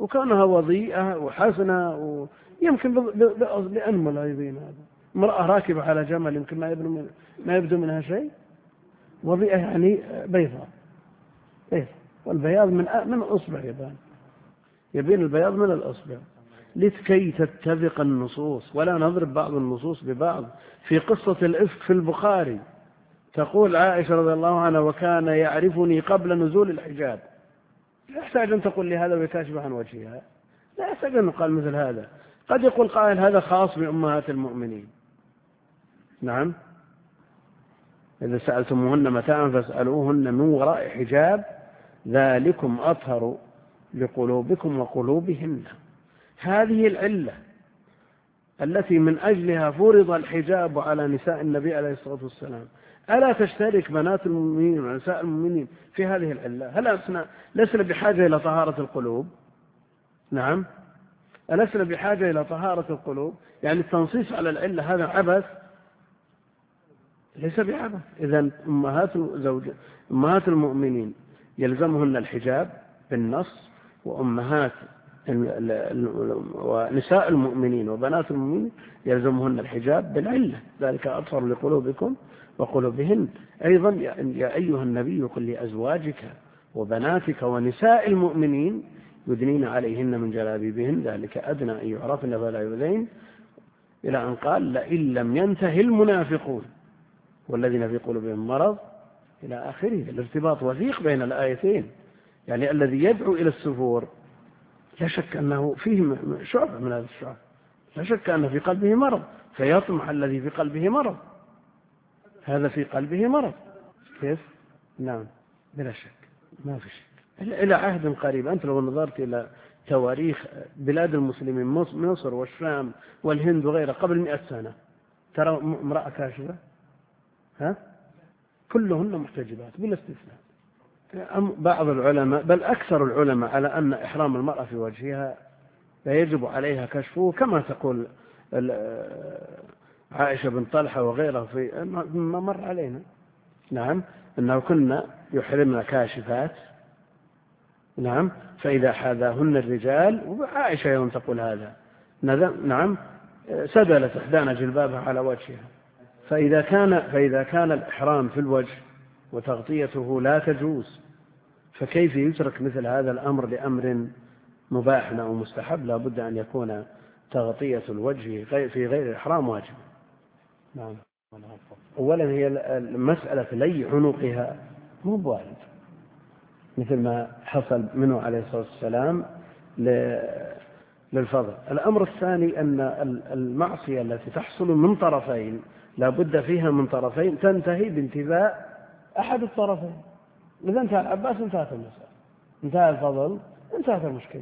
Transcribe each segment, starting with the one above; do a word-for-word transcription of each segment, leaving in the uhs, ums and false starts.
وكونها وضيئة وحسنة ويمكن بأنمل أيضين. هذا امرأة راكبة على جمل يمكن ما يبدو من ما يبدو منها شيء، وضيئة يعني بيضاء بيضاء، والبياض من من الأصبع يبان يبين البياض من الأصبع، لكي تتفق النصوص ولا نضرب بعض النصوص ببعض. في قصة الإفك في البخاري تقول عائشة رضي الله عنها: وكان يعرفني قبل نزول الحجاب. لا يحتاج أن تقول لي هذا ويكاشف عن وجهها، لا يحتاج أن يقال مثل هذا. قد يقول قائل هذا خاص بأمهات المؤمنين. نعم، إذا سألتموهن متاعا فاسألوهن من وراء حجاب ذلكم أطهر لقلوبكم وقلوبهن. هذه العلة التي من أجلها فرض الحجاب على نساء النبي عليه الصلاة والسلام. ألا تشترك بنات المؤمنين ونساء المؤمنين في هذه العلة؟ هل لسنا بحاجة إلى طهارة القلوب؟ نعم، ألسنا بحاجة إلى طهارة القلوب؟ يعني التنصيص على العلة هذا عبث؟ ليس بعبث. إذن أمهات زوج أمهات المؤمنين يلزمهن الحجاب بالنص، وأمهات ونساء المؤمنين وبنات المؤمنين يلزمهن الحجاب بالعلة، ذلك أطهر لقلوبكم وقلوبهن. أيضا يا أيها النبي قل لأزواجك وبناتك ونساء المؤمنين يدنين عليهن من جلابيبهن ذلك أدنى أن يعرفن فلا يؤذين، إلى أن قال: لئن لم ينتهي المنافقون والذين في قلوبهم مرض، إلى آخره. الارتباط وثيق بين الآيتين. يعني الذي يدعو إلى السفور لا شك أنه فيه شعب من هذا الشعب، لا شك أن في قلبه مرض، فيطمح الذي في قلبه مرض، هذا في قلبه مرض. كيف؟ نعم، بلا شك، ما في شك. إلى عهد قريب، أنت لو نظرت إلى تواريخ بلاد المسلمين مصر والشام والهند وغيرها قبل مئة سنة، ترى امرأة كاشفة؟ ها؟ كلهن محتجبات بلا استثناء. بعض العلماء بل أكثر العلماء على أن إحرام المرأة في وجهها لا يجب عليها كشفه، كما تقول عائشة بن طلحة وغيرها في ما مر علينا. نعم، أنه كنا يحرمنا كاشفات. نعم، فإذا حاذاهن الرجال، وعائشة يوم تقول هذا، نعم، سدلت إحدانا جلبابها على وجهها. فإذا كان فإذا كان الإحرام في الوجه وتغطيته لا تجوز، فكيف يترك مثل هذا الأمر لأمر مباح أو مستحب؟ لا بد أن يكون تغطية الوجه في غير الإحرام واجب. نعم. أولا هي المسألة لي عنقها مو بوارد مثل ما حصل منه عليه الصلاة والسلام للفضل. الأمر الثاني أن المعصية التي تحصل من طرفين لا بد فيها من طرفين تنتهي بانتباء أحد الطرفين. إذا انتهى العباس انتهت المسألة، انتهى الفضل انتهت المشكلة.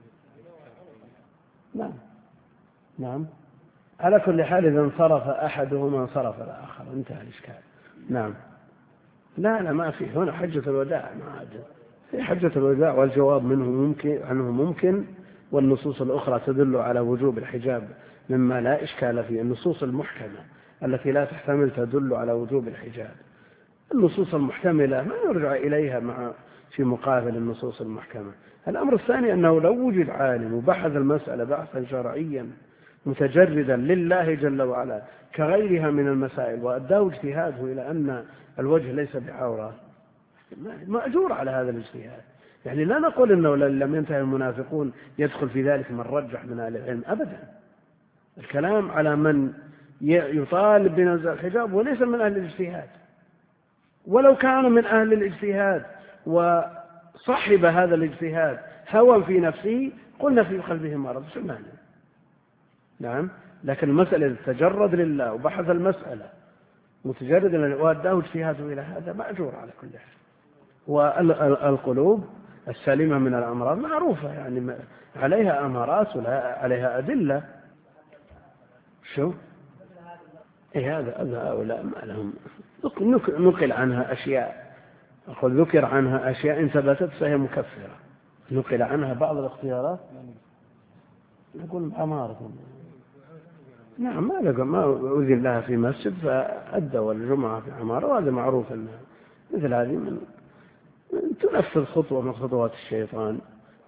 نعم نعم، على كل حال إذا انصرف أحدهما انصرف الآخر، انتهى الإشكال. نعم. لا لا ما في، هنا حجة الوداع، ما عاد في حجة الوداع، والجواب منه ممكن عنه ممكن، والنصوص الأخرى تدل على وجوب الحجاب مما لا إشكال فيه. النصوص المحكمة التي لا تحتمل تدل على وجوب الحجاب. النصوص المحتملة ما يرجع إليها مع في مقابل النصوص المحكمة. الأمر الثاني أنه لو وجد عالم وبحث المسألة بحثا شرعيا متجردا لله جل وعلا كغيرها من المسائل وأداه اجتهاده إلى أن الوجه ليس بعورة، مأجور على هذا الاجتهاد. يعني لا نقول أنه لم ينتهي المنافقون يدخل في ذلك من رجح من أهل العلم أبدا. الكلام على من يطالب بنزع الحجاب وليس من أهل الاجتهاد. ولو كان من أهل الاجتهاد وصحب هذا الاجتهاد هوى في نفسه قلنا في قلبه مرض، شو معنى؟ نعم، لكن المسألة تجرد لله وبحث المسألة متجرد وأداه اجتهاده إلى هذا مأجور على كل حال. والقلوب السليمة من الأمراض معروفة، يعني عليها أمارات وعليها أدلة. شو؟ إيه هذا هؤلاء ما لهم، نقل عنها أشياء، أقول ذكر عنها أشياء إن ثبتت فهي مكفرة، نقل عنها بعض الاختيارات نقول أمارة. نعم، ما لقى ما أذن لها في مسجد فأدوا الجمعة في عمارة، وهذا معروف أنها مثل هذه من تنفذ خطوة من خطوات الشيطان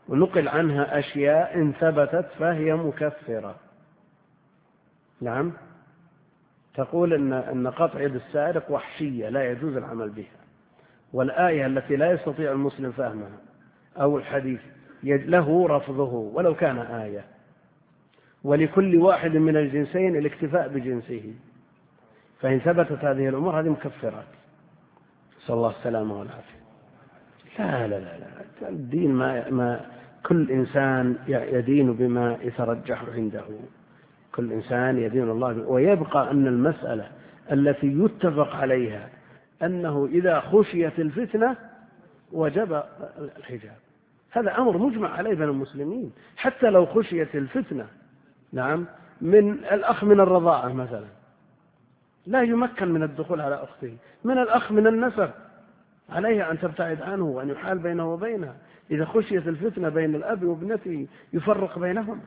ونقل عنها أشياء إن ثبتت فهي مكفرة. نعم، تقول إن أن قطع يد السارق وحشية لا يجوز العمل بها، والآية التي لا يستطيع المسلم فهمها أو الحديث له رفضه ولو كان آية، ولكل واحد من الجنسين الاكتفاء بجنسه، فإن ثبتت هذه الأمور هذه مكفرات، صلى الله السلامة والعافية. لا لا لا لا الدين ما, ما كل إنسان يدين بما يترجح عنده، كل إنسان يدين الله به. ويبقى أن المسألة التي يتفق عليها أنه إذا خشيت الفتنة وجب الحجاب، هذا أمر مجمع عليه بين المسلمين. حتى لو خشيت الفتنة، نعم، من الأخ من الرضاعة مثلا لا يمكن من الدخول على أخته، من الأخ من النسب عليه أن تبتعد عنه وأن يحال بينه وبينها. إذا خشيت الفتنة بين الأب وابنته يفرق بينهم.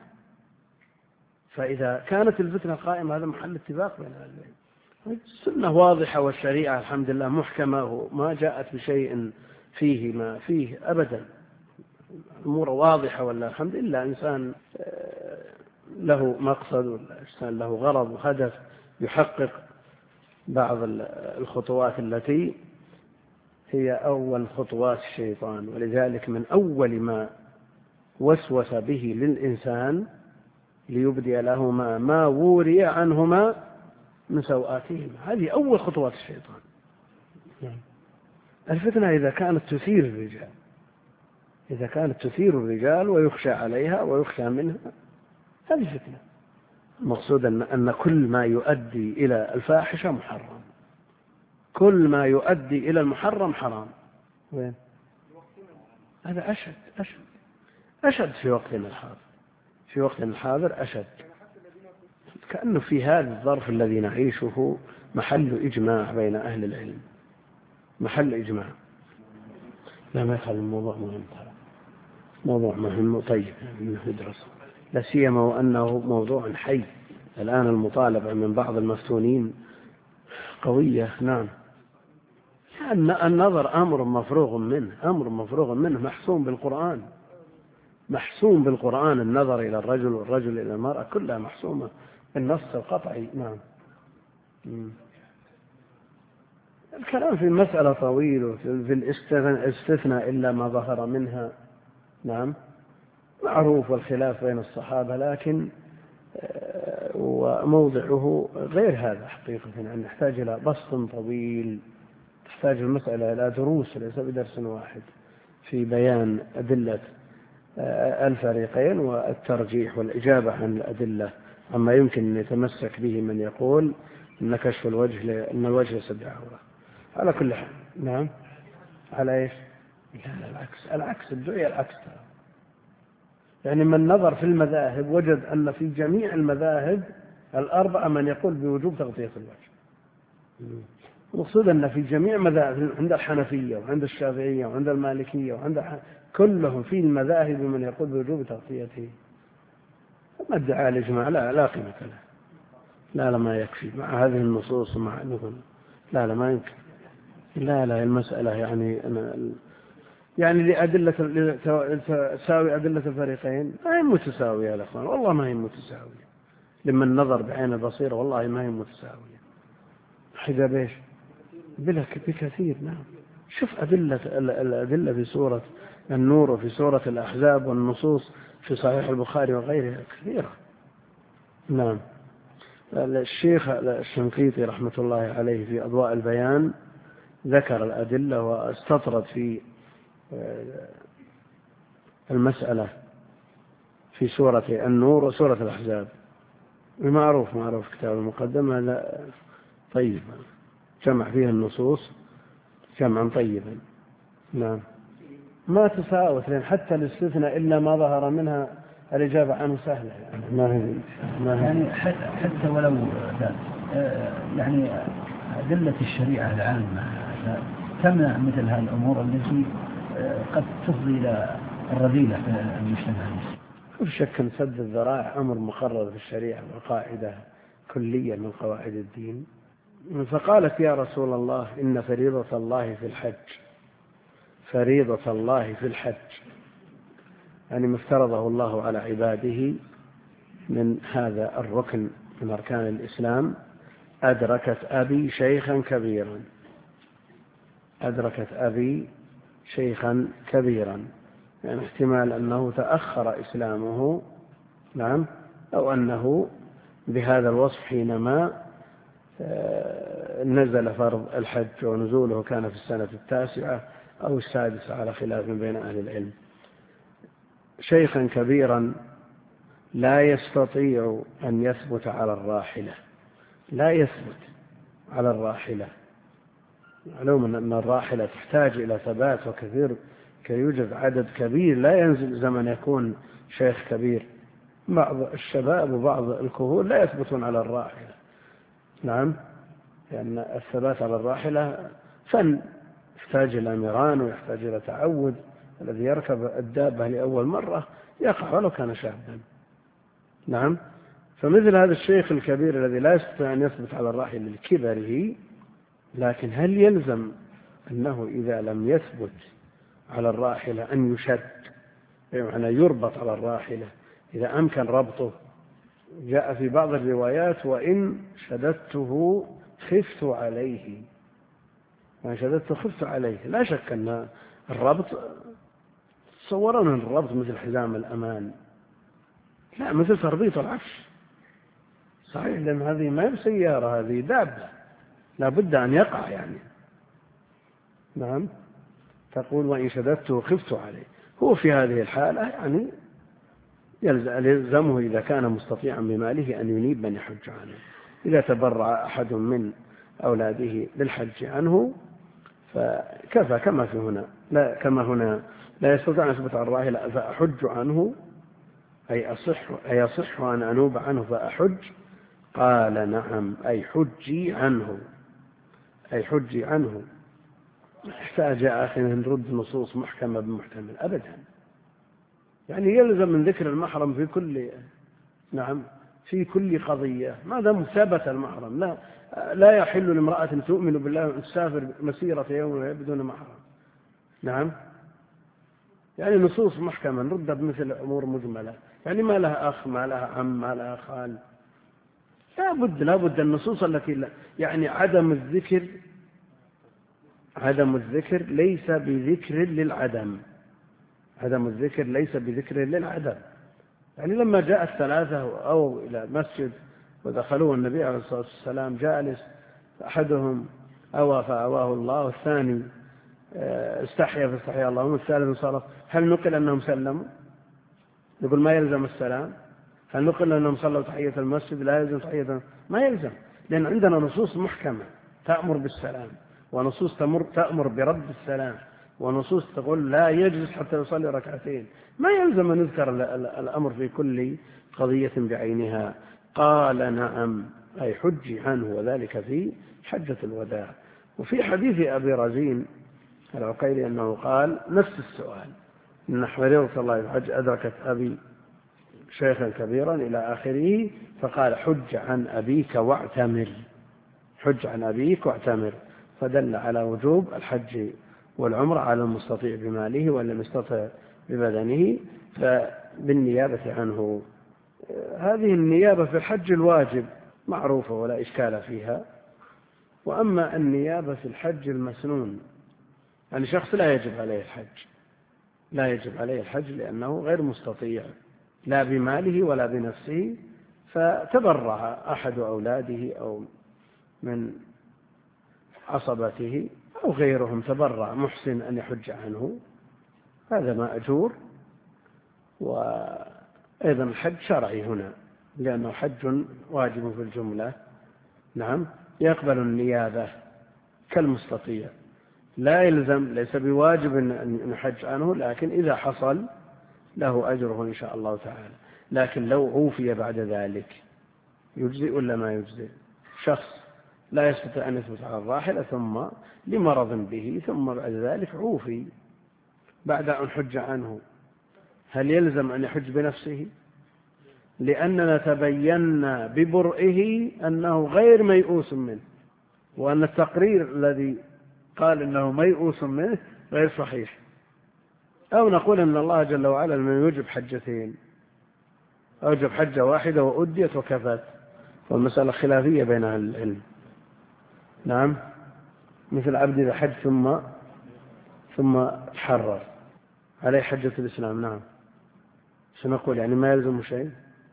فإذا كانت الفتنة قائمة هذا محل اتفاق بين أهل العلم. السنة واضحة والشريعة الحمد لله محكمة وما جاءت بشيء فيه ما فيه أبدا، الأمور واضحة والله الحمد لله. إنسان له مقصد والإنسان له غرض وهدف يحقق بعض الخطوات التي هي أول خطوات الشيطان، ولذلك من أول ما وسوس به للإنسان ليبدي لهما ما وري عنهما من سوآتهما، هذه أول خطوات الشيطان. الفتنة إذا كانت تثير الرجال، إذا كانت تثير الرجال ويخشى عليها ويخشى منها، هذه فتنة. المقصود أن, أن كل ما يؤدي إلى الفاحشة محرم، كل ما يؤدي إلى المحرم حرام. وين؟ هذا أشد أشد أشد في وقتنا الحاضر، في وقتنا الحاضر أشد، كأنه في هذا الظرف الذي نعيشه محل إجماع بين أهل العلم، محل إجماع. لا ما يخلي الموضوع مهم، موضوع مهم طيب ندرسه، لا سيما وأنه موضوع حي. الآن المطالبة من بعض المفتونين قوية. نعم، النظر أمر مفروغ منه، أمر مفروغ منه محسوم بالقرآن، محسوم بالقرآن. النظر إلى الرجل والرجل إلى المرأة كلها محسومة بالنص القطعي. نعم. الكلام في المسألة طويل، وفي الاستثناء إلا ما ظهر منها، نعم، معروف والخلاف بين الصحابة، لكن وموضعه غير هذا حقيقة، يعني نحتاج إلى بسط طويل، تحتاج المسألة إلى دروس ليس بدرس واحد في بيان أدلة الفريقين والترجيح والإجابة عن الأدلة عما يمكن أن يتمسك به من يقول أن كشف الوجه أن الوجه يسد عورة. على كل حال. نعم، على إيش؟ لا العكس، العكس الدعية العكس. يعني من نظر في المذاهب وجد أن في جميع المذاهب الأربعة من يقول بوجوب تغطية الوجه. المقصود أن في جميع مذاهب، عند الحنفية وعند الشافعية وعند المالكية وعند الح... كلهم في المذاهب من يقول بوجوب تغطيته. ما ادعى الإجماع لا لا قيمة له، لا لا ما يكفي مع هذه النصوص ومع أنهم لا لا ما يمكن. لا لا المسألة يعني أنا يعني لأدلة تساوي أدلة الفريقين ما هي متساوية يا أخوان، والله ما هي متساوية. لمن نظر بعين البصيرة والله ما هي متساوية. حجاب إيش؟ بلا بكثير. نعم، شوف أدلة الأدلة في سورة النور وفي سورة الأحزاب والنصوص في صحيح البخاري وغيرها كثيرة. نعم. الشيخ الشنقيطي رحمة الله عليه في أضواء البيان ذكر الأدلة واستطرد في المسألة في سورة النور وسورة الأحزاب. المعروف معروف كتاب المقدمة لا طيب، جمع فيها النصوص جمعا طيبا. نعم، ما تساوت، لأن حتى الاستثناء إلا ما ظهر منها الإجابة عنه سهلة، يعني ما هي ما هي يعني حتى ولو يعني أدلة الشريعة العامة تمنع مثل هذه الأمور التي قد تفضي إلى الرذيلة في المجتمع. في شك أن سد الذرائع أمر مقرر في الشريعة وقاعدة كلية من قواعد الدين. فقالت يا رسول الله إن فريضة الله في الحج، فريضة الله في الحج يعني ما افترضه الله على عباده من هذا الركن من أركان الإسلام. أدركت أبي شيخا كبيرا، أدركت أبي شيخا كبيرا، يعني احتمال أنه تأخر إسلامه، نعم، أو أنه بهذا الوصف حينما نزل فرض الحج، ونزوله كان في السنة التاسعة أو السادسة على خلاف بين أهل العلم. شيخا كبيرا لا يستطيع أن يثبت على الراحلة، لا يثبت على الراحلة. معلوم أن الراحلة تحتاج إلى ثبات وكثير، كي يوجد عدد كبير لا ينزل زمن يكون شيخ كبير. بعض الشباب وبعض الكهول لا يثبتون على الراحلة، نعم، لأن يعني الثبات على الراحلة فن يحتاج إلى ميران ويحتاج إلى تعود. الذي يركب الدابة لأول مرة يقع ولو كان شابا، نعم. فمثل هذا الشيخ الكبير الذي لا يستطيع أن يثبت على الراحلة لكبره، لكن هل يلزم أنه إذا لم يثبت على الراحلة أن يشد، يعني يربط على الراحلة إذا أمكن ربطه؟ جاء في بعض الروايات وإن شددته خفت عليه، وإن شددته خفت عليه. لا شك أن الربط تصورون الربط مثل حزام الأمان، لا، مثل تربيط العفش، صحيح، لأن هذه ما هي سيارة، هذه دابة لا بد أن يقع يعني، نعم. تقول وإن شددته خفت عليه. هو في هذه الحالة يعني يلزمه إذا كان مستطيعا بماله أن ينيب من يحج عنه. إذا تبرع أحد من أولاده للحج عنه فكفى، كما في هنا، لا كما هنا لا يستطيع أن يثبت على الراحلة فأحج عنه، أي أصح أي أصح أن أنوب عنه فأحج. قال نعم، أي حجي عنه، أي حجي عنه. احتاج أخي أن نرد نصوص محكمة بمحتمل أبدا، يعني يلزم من ذكر المحرم في كل، نعم، في كل قضية ما دام ثبت المحرم. لا لا يحل لامرأة تؤمن بالله أن تسافر مسيرة يوم بدون محرم، نعم. يعني نصوص محكمة نرد بمثل أمور مجملة، يعني ما لها أخ، ما لها عم، ما لها خال. لا بد لا بد النصوص التي لا يعني عدم الذكر، عدم الذكر ليس بذكر للعدم، عدم الذكر ليس بذكر للعدم. يعني لما جاء الثلاثة أو إلى مسجد ودخلوه النبي عليه الصلاة والسلام جالس، أحدهم أوى فأواه الله، والثاني استحيا فاستحيا الله، والثالث انصرف، هل نقل أنهم سلموا؟ يقول ما يلزم السلام. هل نقل أنهم صلوا تحية المسجد؟ لا يلزم تحية، ما يلزم، لأن عندنا نصوص محكمة تأمر بالسلام، ونصوص تمر تأمر برد السلام، ونصوص تقول لا يجلس حتى يصلي ركعتين. ما يلزم أن نذكر الأمر في كل قضية بعينها. قال نعم، أي حجي عنه، وذلك في حجة الوداع. وفي حديث أبي رزين العقيلي أنه قال نفس السؤال، إن فريضة الله الحج أدركت أبي شيخا كبيرا إلى آخره، فقال حج عن أبيك واعتمر، حج عن أبيك واعتمر، فدل على وجوب الحج والعمر على المستطيع بماله، واللي يستطيع ببدنه فبالنيابة عنه. هذه النيابة في الحج الواجب معروفة ولا إشكال فيها. وأما النيابة في الحج المسنون، يعني شخص لا يجب عليه الحج، لا يجب عليه الحج لأنه غير مستطيع لا بماله ولا بنفسه، فتبرع أحد أولاده أو من عصبته أو غيرهم تبرع محسن أن يحج عنه، هذا مأجور. وأيضا الحج شرعي هنا لأنه حج واجب في الجملة، نعم، يقبل النيابة كالمستطيع، لا يلزم، ليس بواجب أن يحج عنه، لكن إذا حصل له أجره إن شاء الله تعالى. لكن لو عوفي بعد ذلك يجزئ ولا ما يجزئ؟ شخص لا يستطيع أن يثبت على الراحلة ثم لمرض به، ثم بعد ذلك عوفي بعد أن حج عنه، هل يلزم أن يحج بنفسه؟ لأننا تبينا ببرئه أنه غير ميؤوس منه، وأن التقرير الذي قال أنه ميؤوس منه غير صحيح. أو نقول أن الله جل وعلا من يوجب حجتين، أوجب حجة واحدة وأديت وكفت، والمسألة خلافية بين أهل العلم. نعم، مثل عبد إذا حج ثم ثم تحرر عليه حجة الإسلام. نعم، سنقول يعني ما يلزم شيء.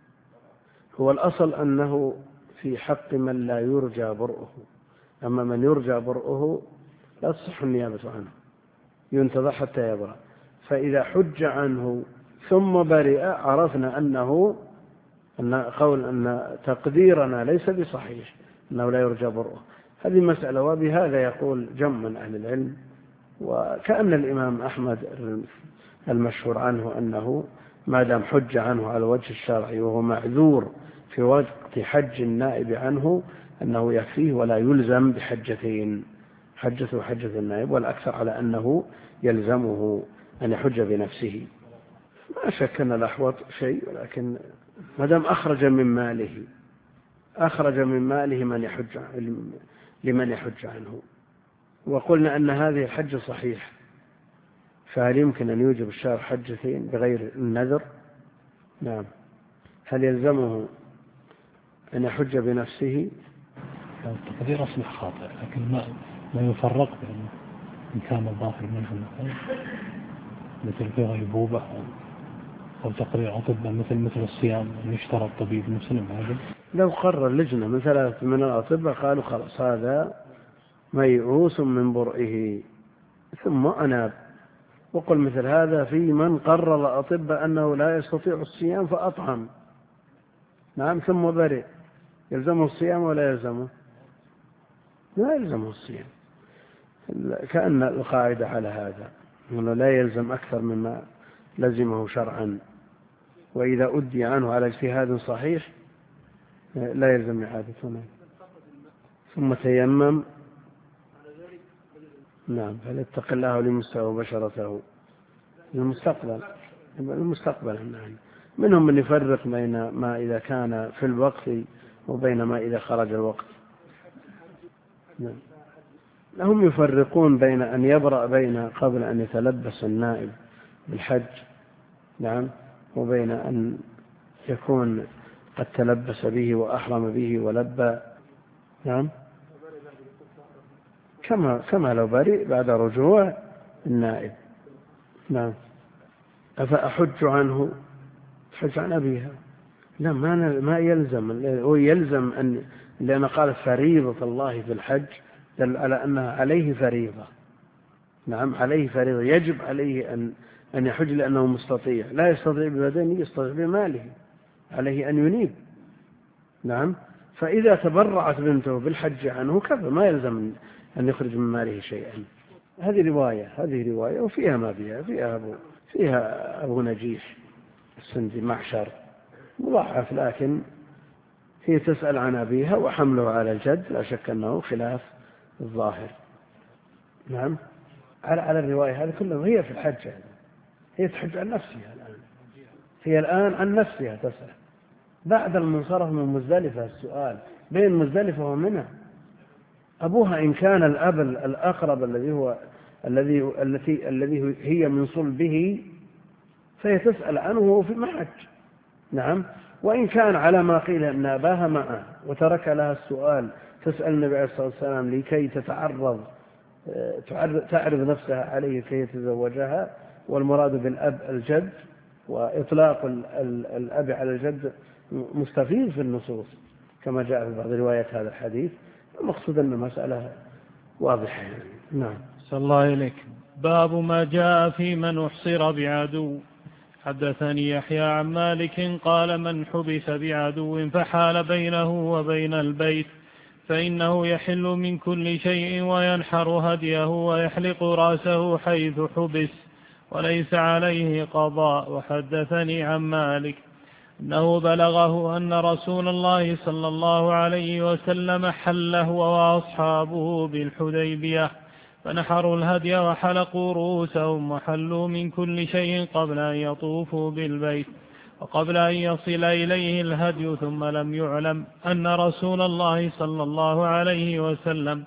هو الأصل أنه في حق من لا يرجى برؤه، أما من يرجى برؤه لا تصح النيابة عنه، ينتظر حتى يبرأ. فإذا حج عنه ثم برئ عرفنا أنه أن قول أن تقديرنا ليس بصحيح، أنه لا يرجى برؤه. هذه مسألة، وبهذا يقول جم من أهل العلم، وكأن الإمام أحمد المشهور عنه أنه ما دام حج عنه على الوجه الشرعي وهو معذور في وقت حج النائب عنه أنه يكفيه ولا يلزم بحجتين، حجته وحجة النائب، والأكثر على أنه يلزمه أن يحج بنفسه. ما شك أن الأحوط شيء، ولكن ما دام أخرج من ماله أخرج من ماله من يحج لمن يحج عنه، وقلنا أن هذه الحج صحيح، فهل يمكن أن يوجب الشارع حجتين بغير النذر؟ نعم. هل يلزمه أن يحج بنفسه؟ التقدير أصبح خاطئ، لكن ما ما يفرق بين إن كان الظاهر منه مثل في غيبوبة أو تقرير أطباء مثل مثل الصيام أن يشترط طبيب مسلم. هذا لو قرر لجنة من ثلاثة من الأطباء قالوا خلاص هذا ميؤوس من برئه ثم أناب، وقل مثل هذا في من قرر الأطباء أنه لا يستطيع الصيام فأطعم، نعم، ثم برئ، يلزمه الصيام ولا يلزمه؟ لا يلزمه الصيام. كأن القاعدة على هذا أنه لا يلزم أكثر مما لزمه شرعا، وإذا أدي عنه على اجتهاد صحيح لا يلزم إعادته. ثم تيمم، نعم، فليتق الله لمسه بشرته المستقبل المستقبل نعم. منهم من يفرق بين ما إذا كان في الوقت وبين ما إذا خرج الوقت. نعم. هم يفرقون بين أن يبرأ بين قبل أن يتلبس النائب بالحج، نعم، وبين أن يكون قد تلبس به وأحرم به ولبى، نعم، كما كما لو برئ بعد رجوع النائب. نعم. أفأحج عنه؟ حج عن أبيها؟ لا، ما ما يلزم، هو يلزم أن، لأن قال فريضة الله في الحج دل على أنها عليه فريضة. نعم، عليه فريضة، يجب عليه أن أن يحج لأنه مستطيع، لا يستطيع ببدنه يستطيع بماله، عليه أن ينيب. نعم. فإذا تبرعت بنته بالحج عنه كفى، ما يلزم أن يخرج من ماله شيئا. هذه رواية هذه رواية وفيها ما فيها فيها أبو فيها أبو نجيح السندي معشر مضاعف، لكن هي تسأل عن أبيها وحمله على الجد لا شك أنه خلاف الظاهر. نعم، على على الرواية هذه كلها هي في الحج، هي تحج عن نفسها الآن، هي الآن عن نفسها تسأل بعد المنصرف من مزدلفة. السؤال بين مزدلفة ومنى، أبوها إن كان الأب الأقرب الذي هو الذي التي الذي هي من صلبه فهي تسأل عنه في محج. نعم. وإن كان على ما قيل أن أباها معه وترك لها السؤال تسأل النبي عليه الصلاة والسلام لكي تتعرض تعرض نفسها عليه كي يتزوجها، والمراد بالأب الجد، وإطلاق الأب على الجد مستفيد في النصوص كما جاء في بعض روايات هذا الحديث. المقصود أن المسألة واضحة. نعم. صلى الله إليك. باب ما جاء في من أحصر بعدو. حدثني يحيى عن مالك قال من حبس بعدو فحال بينه وبين البيت فإنه يحل من كل شيء وينحر هديه ويحلق رأسه حيث حبس وليس عليه قضاء. وحدثني عن مالك أنه بلغه أن رسول الله صلى الله عليه وسلم حل هو وأصحابه بالحديبية فنحروا الهدي وحلقوا رؤوسهم وحلوا من كل شيء قبل أن يطوفوا بالبيت وقبل أن يصل إليه الهدي، ثم لم يعلم أن رسول الله صلى الله عليه وسلم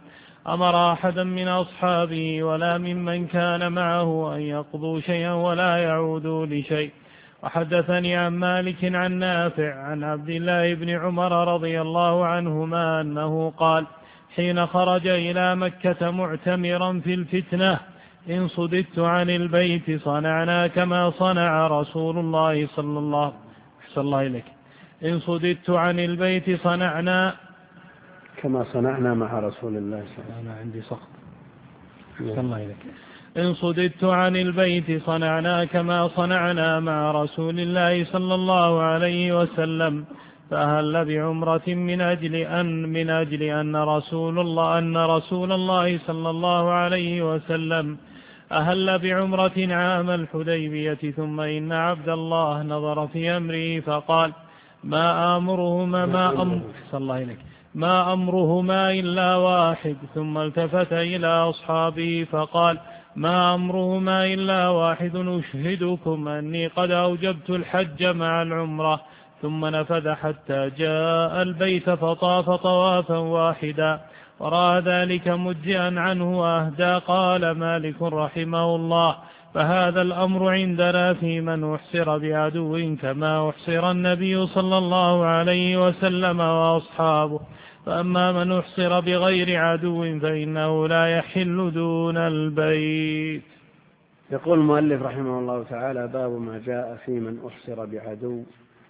أمر أحدا من أصحابه ولا ممن كان معه أن يقضوا شيئا ولا يعودوا لشيء. وحدثني عن مالك عن نافع عن عبد الله بن عمر رضي الله عنهما أنه قال حين خرج إلى مكة معتمرا في الفتنة إن صددت عن البيت صنعنا كما صنع رسول الله صلى الله عليه الله إليك إن صددت عن البيت صنعنا كما صنعنا مع رسول الله صلى الله عليه وسلم. أنا عندي سقط الله إليك إن صددت عن البيت صنعنا كما صنعنا مع رسول الله صلى الله عليه وسلم فأهل بعمرة من أجل أن من أجل أن رسول الله أن رسول الله صلى الله عليه وسلم أهل بعمرة عام الحديبية. ثم إن عبد الله نظر في أمره فقال ما أمرهما ما أمر صلى الله عليه ما أمرهما إلا واحد. ثم التفت إلى أصحابه فقال ما أمرهما إلا واحد أشهدكم أني قد أوجبت الحج مع العمرة. ثم نفذ حتى جاء البيت فطاف طوافا واحدا ورأى ذلك مجزئا عنه وأهدى. قال مالك رحمه الله فهذا الأمر عندنا في من أحصر بعدو كما أحصر النبي صلى الله عليه وسلم وأصحابه. فأما من أحصر بغير عدو فإنه لا يحل دون البيت. يقول المؤلف رحمه الله تعالى باب ما جاء في من أحصر بعدو.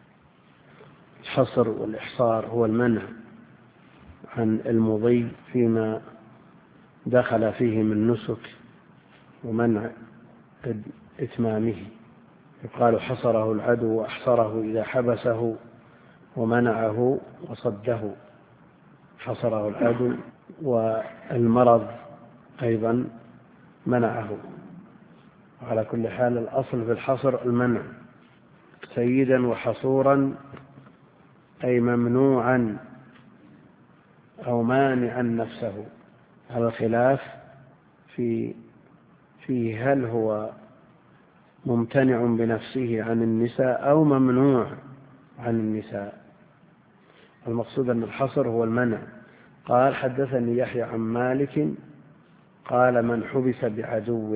الحصر والإحصار هو المنع عن المضي فيما دخل فيه من نسك ومنع إتمامه. يقال حصره العدو وأحصره إذا حبسه ومنعه وصده. حصره العدو والمرض أيضا منعه. وعلى كل حال الأصل في الحصر المنع سيدا وحصورا أي ممنوعا أو مانعا نفسه، على الخلاف في في هل هو ممتنع بنفسه عن النساء أو ممنوع عن النساء. المقصود أن الحصر هو المنع. قال حدثني يحيى عن مالك قال من حبس بعدو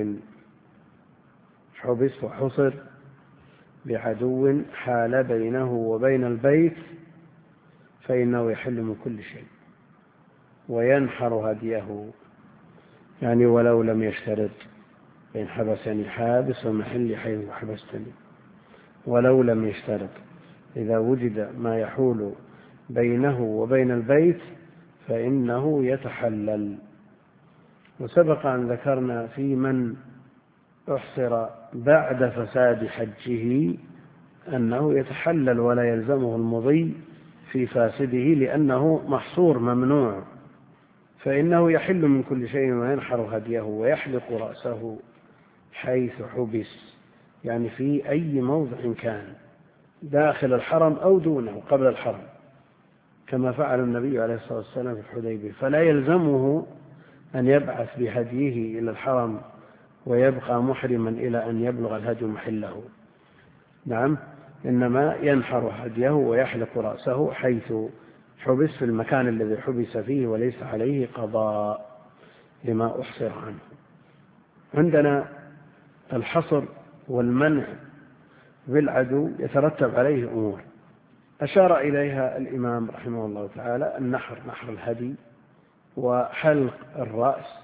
حبس وحصر بعدو حال بينه وبين البيت فإنه يحل من كل شيء وينحر هديه، يعني ولو لم يشترط، إن حبسني حابس ومحل حيث حبستني، ولو لم يشترط إذا وجد ما يحول بينه وبين البيت فإنه يتحلل. وسبق أن ذكرنا في من أحصر بعد فساد حجه أنه يتحلل ولا يلزمه المضي في فاسده لأنه محصور ممنوع، فإنه يحل من كل شيء وينحر هديه ويحلق رأسه حيث حبس، يعني في أي موضع كان داخل الحرم أو دونه قبل الحرم، كما فعل النبي عليه الصلاة والسلام في الحديبية. فلا يلزمه أن يبعث بهديه إلى الحرم ويبقى محرما إلى أن يبلغ الهدي محله، نعم، إنما ينحر هديه ويحلق رأسه حيث حبس في المكان الذي حبس فيه وليس عليه قضاء لما أحصر عنه. عندنا الحصر والمنع بالعدو يترتب عليه أمور أشار إليها الإمام رحمه الله تعالى: النحر، نحر الهدي، وحلق الرأس،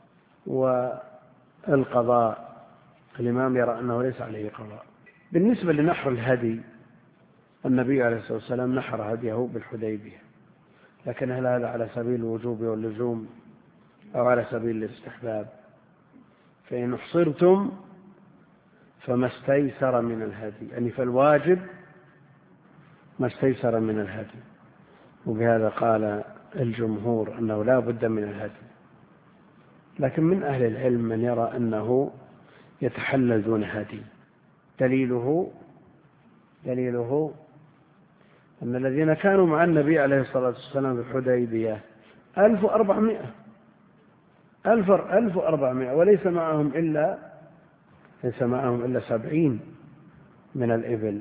والقضاء. الإمام يرى أنه ليس عليه قضاء. بالنسبة لنحر الهدي النبي عليه الصلاة والسلام نحر هديه بالحديبية، لكن هل هذا على سبيل الوجوب واللزوم أو على سبيل الاستحباب؟ فإن احصرتم فما استيسر من الهدي، يعني فالواجب ما استيسر من الهدي، وبهذا قال الجمهور أنه لا بد من الهدي. لكن من أهل العلم من يرى أنه يتحلل دون هدي. دليله دليله أن الذين كانوا مع النبي عليه الصلاة والسلام في الحديبية ألف وأربعمائة ألف ألف وأربعمائة وليس معهم إلا ليس معهم إلا سبعين من الإبل،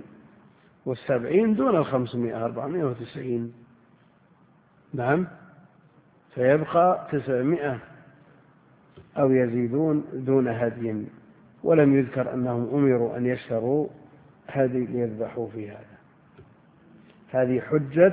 والسبعين دون الخمسمائة، أربعمائة وتسعين، نعم. فيبقى تسعمائة أو يزيدون دون هدي، ولم يذكر أنهم أمروا أن يشتروا هدي ليذبحوا في هذا. هذه حجة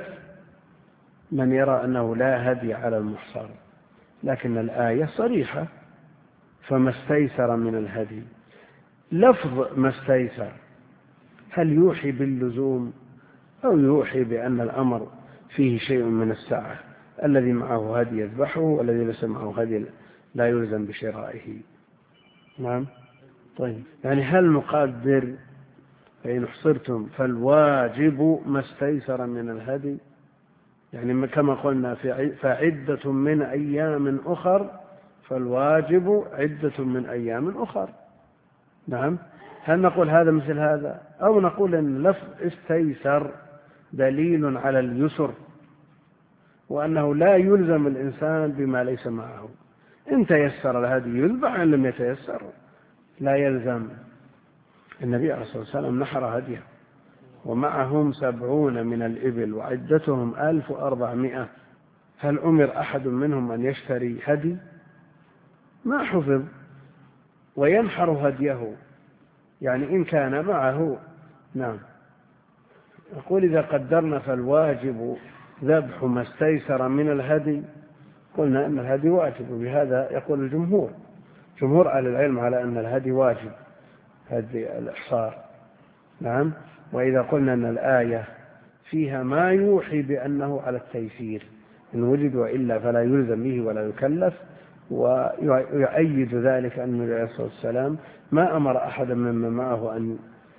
من يرى أنه لا هدي على المحصر، لكن الآية صريحة فما استيسر من الهدي. لفظ ما استيسر هل يوحي باللزوم أو يوحي بأن الأمر فيه شيء من السعة؟ الذي معه هدي يذبحه والذي ليس معه هدي لا يلزم بشرائه. نعم. طيب، يعني هل نقدر فإن حصرتم فالواجب ما استيسر من الهدي، يعني كما قلنا فعدة من أيام أخر، فالواجب عدة من أيام أخر. نعم. هل نقول هذا مثل هذا، أو نقول أن لفظ استيسر دليل على اليسر وأنه لا يلزم الإنسان بما ليس معه؟ إن تيسر الهدي يذبح، إن لم يتيسر لا يلزم. النبي عليه الصلاة والسلام نحر هديه ومعهم سبعون من الإبل وعدتهم ألف وأربعمائة، هل أمر أحد منهم أن يشتري هدي؟ ما حفظ، وينحر هديه يعني إن كان معه. نعم. أقول إذا قدرنا فالواجب ذبح ما استيسر من الهدي، قلنا أن الهدي واجب، وبهذا يقول الجمهور جمهور أهل العلم على أن الهدي واجب، هدي الإحصار. نعم. وإذا قلنا أن الآية فيها ما يوحي بأنه على التيسير إن وجد وإلا فلا يلزم به ولا يكلف، ويؤيد ذلك أن النبي عليه الصلاة والسلام ما أمر أحدا ممن معه أن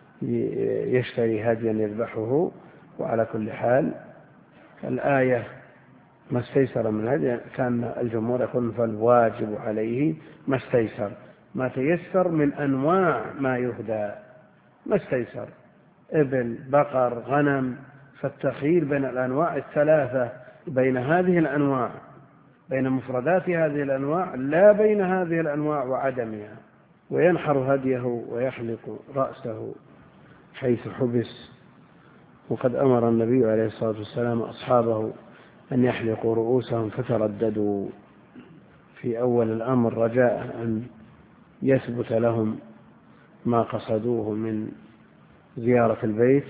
يشتري هديا يذبحه. وعلى كل حال الآية ما استيسر من هدي، كان الجمهور يقول فالواجب عليه ما استيسر، ما تيسر من أنواع ما يهدى، ما استيسر إبل بقر غنم، فالتخيير بين الأنواع الثلاثة، بين هذه الأنواع، بين مفردات هذه الأنواع، لا بين هذه الأنواع وعدمها. وينحر هديه ويحلق رأسه حيث حبس. وقد أمر النبي عليه الصلاة والسلام أصحابه أن يحلقوا رؤوسهم فترددوا في أول الأمر رجاء أن يثبت لهم ما قصدوه من زيارة البيت،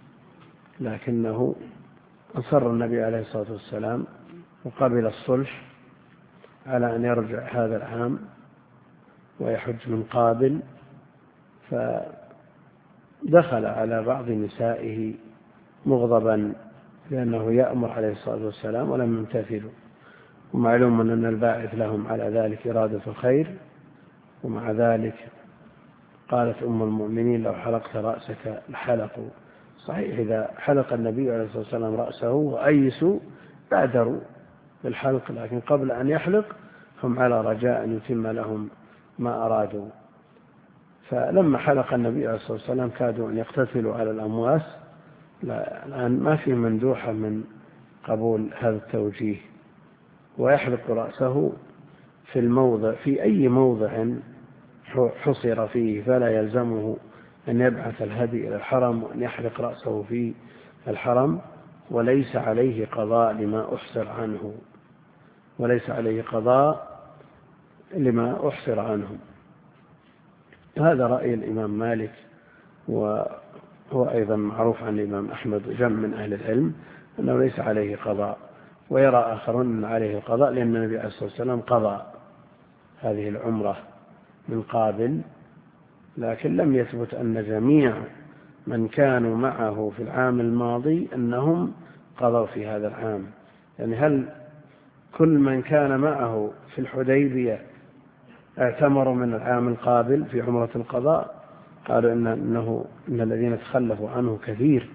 لكنه أصر النبي عليه الصلاة والسلام وقبل الصلح على أن يرجع هذا العام ويحج من قابل، فدخل على بعض نسائه مغضبا لأنه يأمر عليه الصلاة والسلام ولم يمتثلوا، ومعلوم أن الباعث لهم على ذلك إرادة الخير. ومع ذلك قالت أم المؤمنين لو حلقت رأسك لحلقوا. صحيح إذا حلق النبي عليه الصلاة والسلام رأسه وأيسوا بادروا بالحلق، لكن قبل أن يحلق هم على رجاء أن يتم لهم ما أرادوا. فلما حلق النبي عليه الصلاة والسلام كادوا أن يقتتلوا على الأمواس. الآن ما في مندوحة من قبول هذا التوجيه، ويحلق رأسه في الموضع في أي موضع حصر فيه، فلا يلزمه أن يبعث الهدي إلى الحرم وأن يحلق رأسه في الحرم، وليس عليه قضاء لما أحصر عنه، وليس عليه قضاء لما أحصر عنه. هذا رأي الإمام مالك، وهو أيضا معروف عن الإمام أحمد وجمع من أهل العلم أنه ليس عليه قضاء. ويرى آخرون أن عليه القضاء لأن النبي عليه الصلاة والسلام قضى هذه العمرة من قابل، لكن لم يثبت أن جميع من كانوا معه في العام الماضي أنهم قضوا في هذا العام. يعني هل كل من كان معه في الحديبية اعتمروا من العام القابل في عمرة القضاء؟ قالوا إن, إنه إن الذين تخلفوا عنه كثير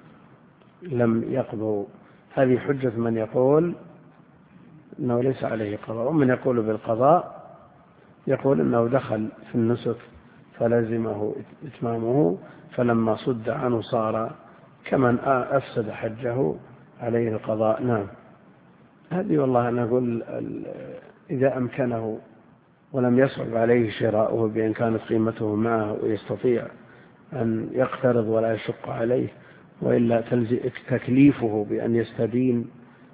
لم يقضوا. هذه حجة من يقول إنه ليس عليه قضاء، ومن يقول بالقضاء يقول إنه دخل في النسك فلزمه إتمامه، فلما صد عنه صار كمن أفسد حجه عليه القضاء. نعم. هذه والله أنا أقول إذا أمكنه ولم يصعب عليه شراؤه بأن كانت قيمته معه ويستطيع أن يقترض ولا يشق عليه، وإلا تكليفه بأن يستدين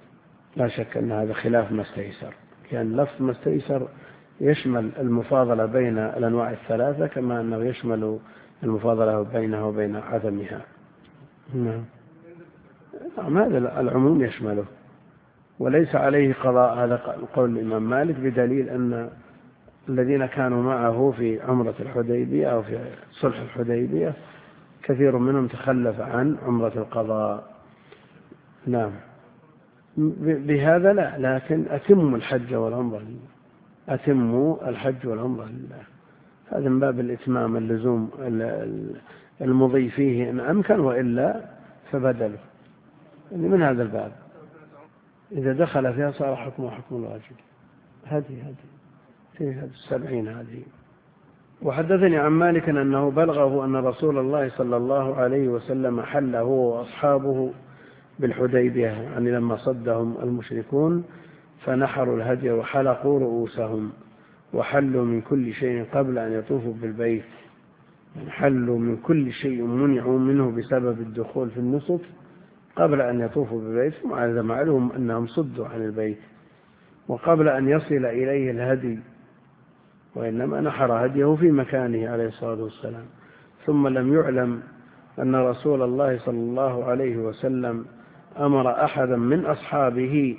لا شك أن هذا خلاف ما استيسر، لأن لفظ ما استيسر يشمل المفاضلة بين الأنواع الثلاثة كما أنه يشمل المفاضلة بينها وبين عدمها. نعم نعم هذا العموم يشمله، وليس عليه قضاء. هذا قول الإمام مالك بدليل أن الذين كانوا معه في عمرة الحديبية أو في صلح الحديبية كثير منهم تخلف عن عمرة القضاء. نعم بهذا لا، لكن أتموا الحج والعمرة لله، أتموا الحج والعمرة لله، هذا من باب الإتمام اللزوم المضي فيه إن أمكن، وإلا فبدله من هذا الباب. إذا دخل فيها صار حكمه حكم الواجب. هذه هذه في السبعين هذه. وحدثني عن مالك أنه بلغه أن رسول الله صلى الله عليه وسلم حل هو وأصحابه بالحديبية، يعني لما صدهم المشركون فنحروا الهدي وحلقوا رؤوسهم وحلوا من كل شيء قبل أن يطوفوا بالبيت، يعني حلوا من كل شيء منعوا منه بسبب الدخول في النسك قبل أن يطوفوا بالبيت، وهذا معلوم أنهم صدوا عن البيت وقبل أن يصل إليه الهدي، وإنما نحر هديه في مكانه عليه الصلاة والسلام. ثم لم يعلم أن رسول الله صلى الله عليه وسلم أمر أحدا من أصحابه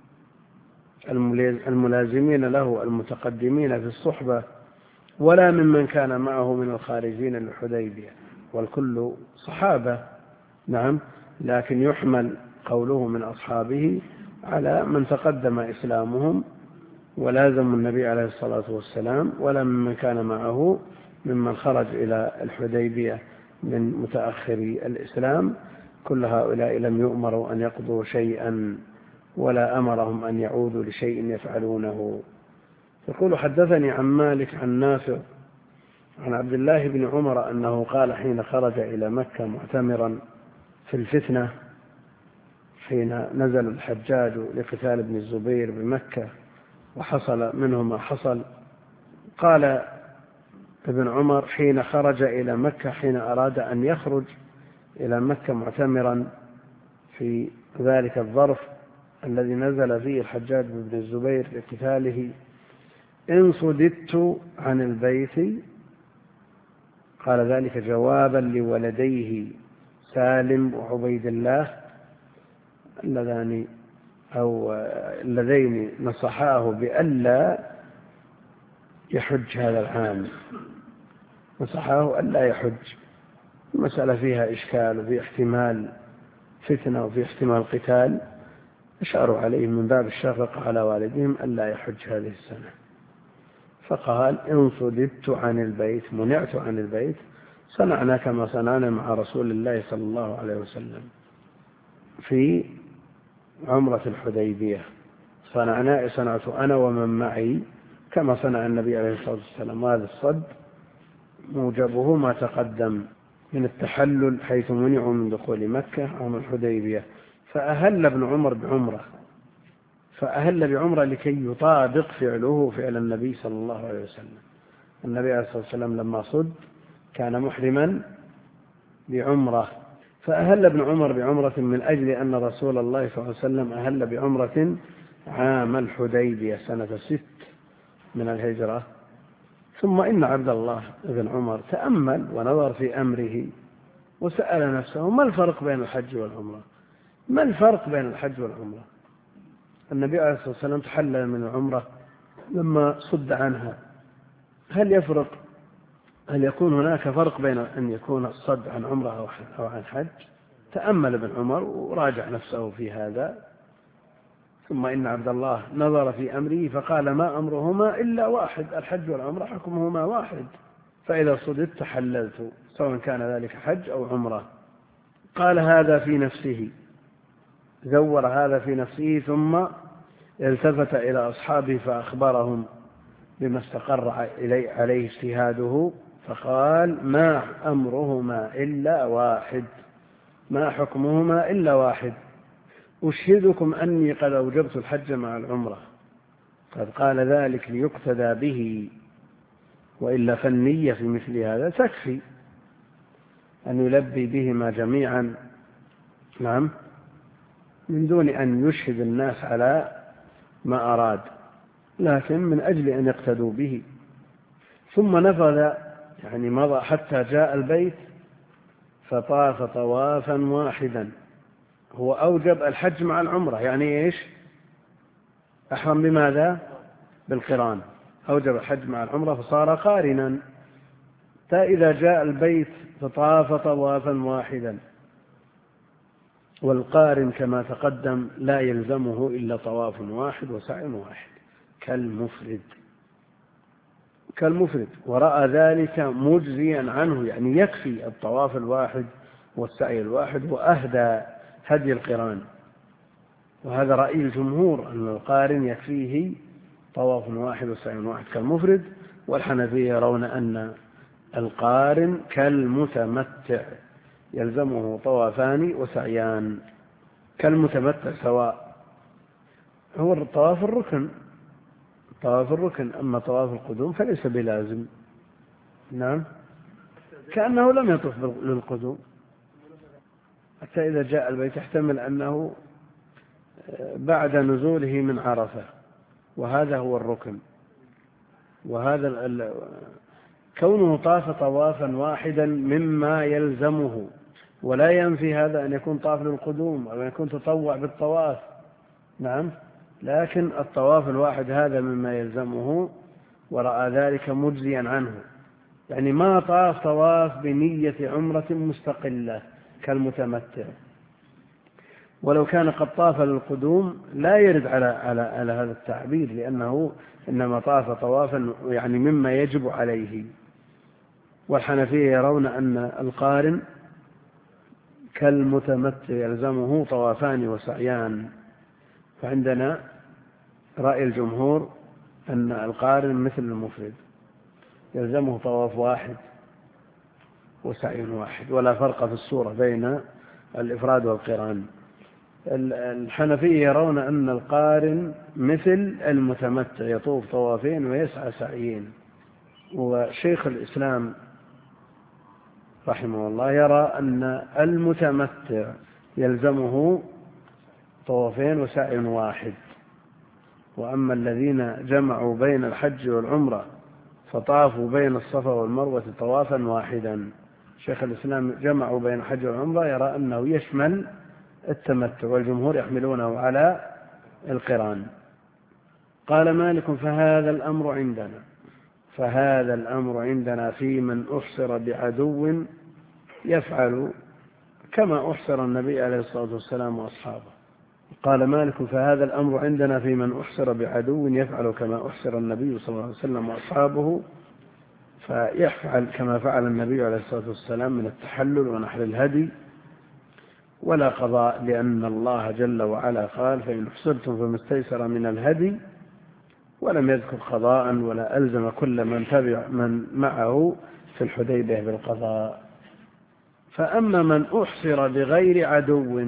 الملازمين له المتقدمين في الصحبة ولا ممن كان معه من الخارجين للحديبية، والكل صحابة. نعم لكن يحمل قوله من أصحابه على من تقدم إسلامهم ولازم النبي عليه الصلاة والسلام، ولا ممن كان معه ممن خرج إلى الحديبية من متأخري الإسلام. كل هؤلاء لم يؤمروا أن يقضوا شيئا ولا أمرهم أن يعودوا لشيء يفعلونه. يقول حدثني عن مالك عن نافع عن عبد الله بن عمر أنه قال حين خرج إلى مكة معتمرا في الفتنة حين نزل الحجاج لقتال ابن الزبير بمكة وحصل منه ما حصل، قال ابن عمر حين خرج إلى مكة حين أراد أن يخرج إلى مكة معتمرا في ذلك الظرف الذي نزل فيه الحجاج بن الزبير لقتاله، إن صددت عن البيت، قال ذلك جوابا لولديه سالم وعبيد الله اللذان أو اللذين نصحاه بألا يحج هذا العام، نصحاه ألا يحج. المسألة فيها إشكال وفي احتمال فتنة وفي احتمال قتال، أشاروا عليه من باب الشفقة على والدهم ألا يحج هذه السنة، فقال إن صددت عن البيت، منعت عن البيت، صنعنا كما صنعنا مع رسول الله صلى الله عليه وسلم في عمرة الحديبية، صنعنا صنعت أنا ومن معي كما صنع النبي عليه الصلاة والسلام. هذا الصد موجبه ما تقدم من التحلل حيث منعوا من دخول مكة عام الحديبية. فأهل ابن عمر بعمرة، فأهل بعمرة لكي يطابق فعله فعل النبي صلى الله عليه وسلم. النبي عليه الصلاة والسلام لما صد كان محرما بعمرة، فأهل ابن عمر بعمرة من أجل أن رسول الله صلى الله عليه وسلم أهل بعمرة عام الحديبية سنة ست من الهجرة. ثم إن عبد الله بن عمر تأمل ونظر في أمره وسأل نفسه ما الفرق بين الحج والعمرة؟ ما الفرق بين الحج والعمرة؟ النبي عليه الصلاة والسلام تحلل من العمرة لما صد عنها، هل يفرق هل يكون هناك فرق بين أن يكون الصد عن عمرة أو عن حج؟ تأمل ابن عمر وراجع نفسه في هذا. ثم إن عبد الله نظر في أمره فقال ما أمرهما إلا واحد، الحج والعمرة حكمهما واحد، فإذا صدت تحللت سواء كان ذلك حج أو عمرة. قال هذا في نفسه، زور هذا في نفسه، ثم التفت إلى أصحابه فأخبرهم بما استقر عليه اجتهاده، فقال ما أمرهما إلا واحد، ما حكمهما إلا واحد، أشهدكم أني قد أوجبت الحج مع العمرة. قد قال ذلك ليقتدى به، وإلا فالنية في مثل هذا تكفي أن يلبي بهما جميعا. نعم من دون أن يشهد الناس على ما أراد، لكن من أجل أن يقتدوا به. ثم نفذ يعني مضى حتى جاء البيت فطاف طوافا واحدا. هو أوجب الحج مع العمرة، يعني إيش؟ أحرم بماذا؟ بالقران، أوجب الحج مع العمرة فصار قارنا. فإذا جاء البيت فطاف طوافا واحدا، والقارن كما تقدم لا يلزمه إلا طواف واحد وسعي واحد كالمفرد كالمفرد ورأى ذلك مجزيا عنه، يعني يكفي الطواف الواحد والسعي الواحد، وأهدى هدي القران. وهذا رأي الجمهور أن القارن يكفيه طواف واحد وسعي واحد كالمفرد، والحنفية يرون أن القارن كالمتمتع يلزمه طوافان وسعيان. كالمتمتع سواء، هو الطواف الركن، طواف الركن، أما طواف القدوم فليس بلازم. نعم، كأنه لم يطف للقدوم حتى إذا جاء البيت يحتمل أنه بعد نزوله من عرفة، وهذا هو الركن. وهذا كونه طاف طوافا واحدا مما يلزمه، ولا ينفي هذا أن يكون طاف للقدوم أو أن يكون تطوع بالطواف. نعم، لكن الطواف الواحد هذا مما يلزمه، ورأى ذلك مجزيا عنه، يعني ما طاف طواف بنية عمرة مستقلة كالمتمتع. ولو كان قد طاف للقدوم لا يرد على على على هذا التعبير، لأنه إنما طاف طوافا يعني مما يجب عليه. والحنفية يرون أن القارن كالمتمتع يلزمه طوافان وسعيان. فعندنا رأي الجمهور أن القارن مثل المفرد يلزمه طواف واحد وسعي واحد، ولا فرق في الصورة بين الإفراد والقران. الحنفية يرون أن القارن مثل المتمتع يطوف طوافين ويسعى سعيين. وشيخ الإسلام رحمه الله يرى أن المتمتع يلزمه طوافين وسعي واحد. وأما الذين جمعوا بين الحج والعمرة فطافوا بين الصفا والمروة طوافا واحدا، شيخ الإسلام جمعوا بين الحج والعمرة يرى أنه يشمل التمتع، والجمهور يحملونه على القران. قال مالك فهذا الأمر عندنا فهذا الأمر عندنا في من أحصر بعدو يفعل كما أحصر النبي عليه الصلاة والسلام وأصحابه. قال مالك فهذا الأمر عندنا في من أحصر بعدو يفعل كما أحصر النبي صلى الله عليه وسلم وأصحابه، فيفعل كما فعل النبي عليه الصلاة والسلام من التحلل ونحر الهدي، ولا قضاء، لأن الله جل وعلا قال فإن أحصرتم فما استيسر من الهدي، ولم يذكر قضاء ولا ألزم كل من تبع من معه في الحديبية بالقضاء. فأما من أحصر بغير عدو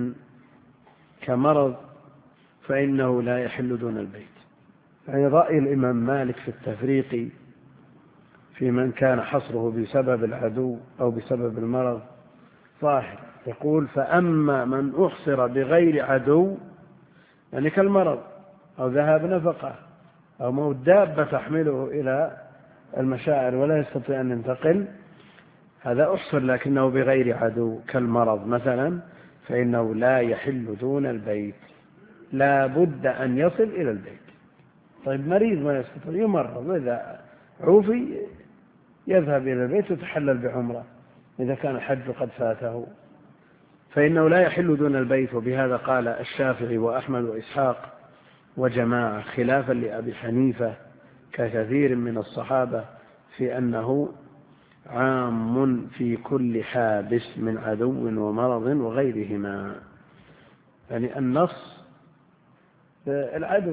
كمرض فإنه لا يحل دون البيت. يعني رأي الإمام مالك في التفريق في من كان حصره بسبب العدو أو بسبب المرض ظاهر. يقول فأما من أحصر بغير عدو، يعني كالمرض أو ذهاب نفقة أو موت دابة تحمله إلى المشاعر ولا يستطيع أن ينتقل، هذا أحصر لكنه بغير عدو كالمرض مثلا، فإنه لا يحل دون البيت، لا بد أن يصل إلى البيت. طيب مريض ما يستطيع يمرض، وإذا عوفي يذهب إلى البيت وتحلل بعمرة إذا كان الحج قد فاته، فإنه لا يحل دون البيت. وبهذا قال الشافعي وأحمد وإسحاق وجماعة، خلافا لأبي حنيفة ككثير من الصحابة في أنه عام في كل حابس من عدو ومرض وغيرهما. يعني النص العدو،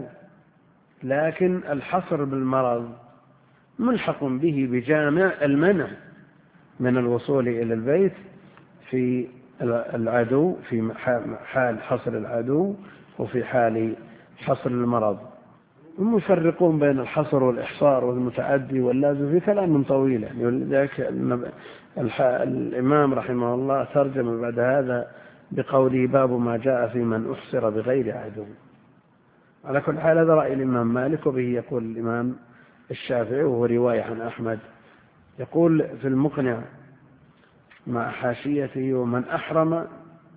لكن الحصر بالمرض ملحق به بجامع المنع من الوصول إلى البيت في العدو، في حال حصر العدو وفي حال حصر المرض. هم يفرقون بين الحصر والإحصار والمتعدي واللازم في كلام طويل، يعني ولذلك الإمام رحمه الله ترجم بعد هذا بقوله باب ما جاء في من أحصر بغير عدو. على كل حال هذا رأي الإمام مالك، وبه يقول الإمام الشافعي، وهو رواية عن أحمد. يقول في المقنع مع حاشيته: ومن أحرم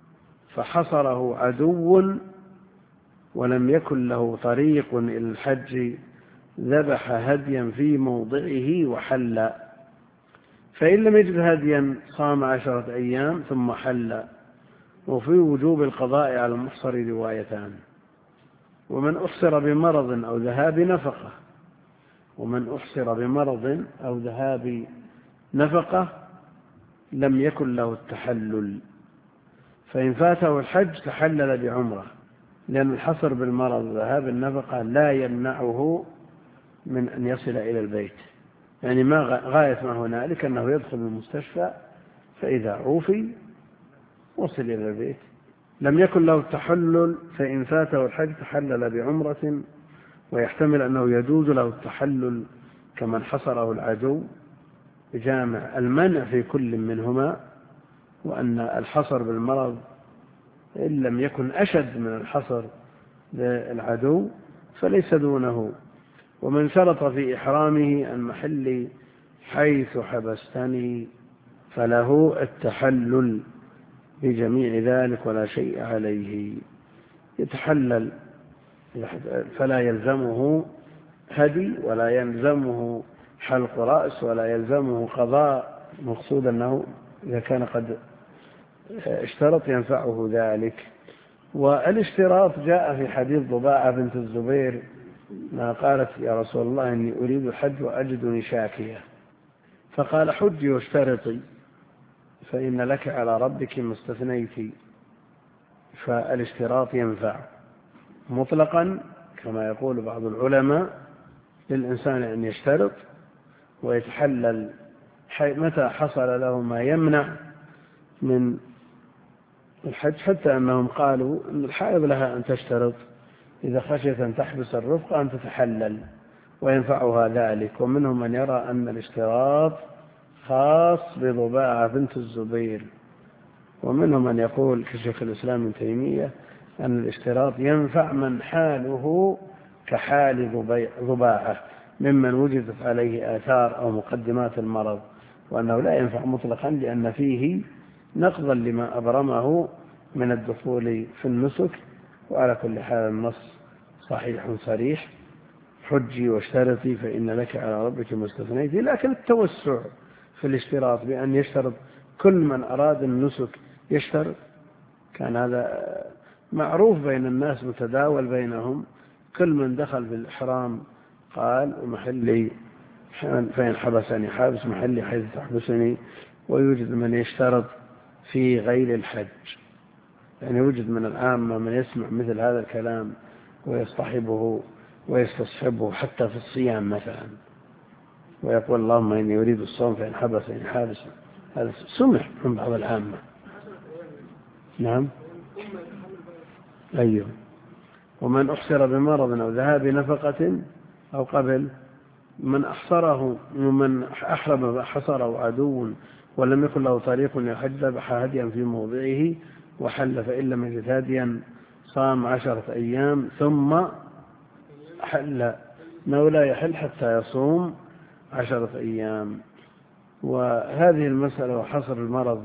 فحصره عدو ولم يكن له طريق إلى الحج ذبح هديا في موضعه وحل، فإن لم يجد هديا صام عشرة أيام ثم حل. وفي وجوب القضاء على المحصر روايتان. ومن أحصر بمرض أو ذهاب نفقة ومن أحصر بمرض أو ذهاب نفقة لم يكن له التحلل، فإن فاته الحج تحلل بعمرة، لأن الحصر بالمرض وذهاب النفقة لا يمنعه من أن يصل إلى البيت. يعني ما غاية ما هنالك أنه يدخل المستشفى، فإذا عوفي وصل إلى البيت. لم يكن له التحلل، فإن فاته الحج تحلل بعمرة، ويحتمل أنه يجوز له التحلل كمن حصره العدو بجامع المنع في كل منهما، وأن الحصر بالمرض إن لم يكن أشد من الحصر بالعدو فليس دونه. ومن شرط في إحرامه المحل حيث حبستني فله التحلل بجميع ذلك ولا شيء عليه، يتحلل فلا يلزمه هدي ولا يلزمه حلق رأس ولا يلزمه قضاء، مقصود أنه إذا كان قد اشترط ينفعه ذلك. والاشتراط جاء في حديث ضباعة بنت الزبير ما قالت: يا رسول الله إني أريد الحج وأجدني شاكية، فقال: حجي واشترطي فإن لك على ربك ما استثنيت. فالاشتراط ينفع مطلقا كما يقول بعض العلماء للإنسان أن يشترط ويتحلل متى حصل له ما يمنع من الحج، حتى أنهم قالوا أن الحائض لها أن تشترط إذا خشيت أن تحبس الرفقة أن تتحلل وينفعها ذلك. ومنهم من يرى أن الاشتراط خاص بضباعة بنت الزبير، ومنهم من يقول كشيخ الإسلام ابن تيمية أن الاشتراط ينفع من حاله كحال ضباعة ممن وجدت عليه آثار أو مقدمات المرض، وأنه لا ينفع مطلقا لأن فيه نقضا لما أبرمه من الدخول في النسك. وعلى كل حال النص صحيح صريح: حجي واشترطي فإن لك على ربك ما استثنيت. لكن التوسع في الاشتراط بأن يشترط كل من أراد النسك يشترط، كان هذا معروف بين الناس متداول بينهم. كل من دخل في الإحرام قال: محلي فإن حبسني حابس محلي حيث تحبسني. ويوجد من يشترط في غير الحج، يعني يوجد من العامة من يسمع مثل هذا الكلام ويصطحبه ويستصحبه حتى في الصيام مثلا، ويقول: اللهم إني أريد الصوم فإن حبسني حابس. هذا سمع من بعض العامة. نعم، أيوه. ومن أحصر بمرض أو ذهاب نفقة أو قبل من أحصره ومن أحرم حصره عدو ولم يكن له طريق يحج ذبح هديا في موضعه وحل، فإن لم يجد هديا صام عشرة أيام ثم حل، أنه لا يحل حتى يصوم عشرة أيام. وهذه المسألة وحصر المرض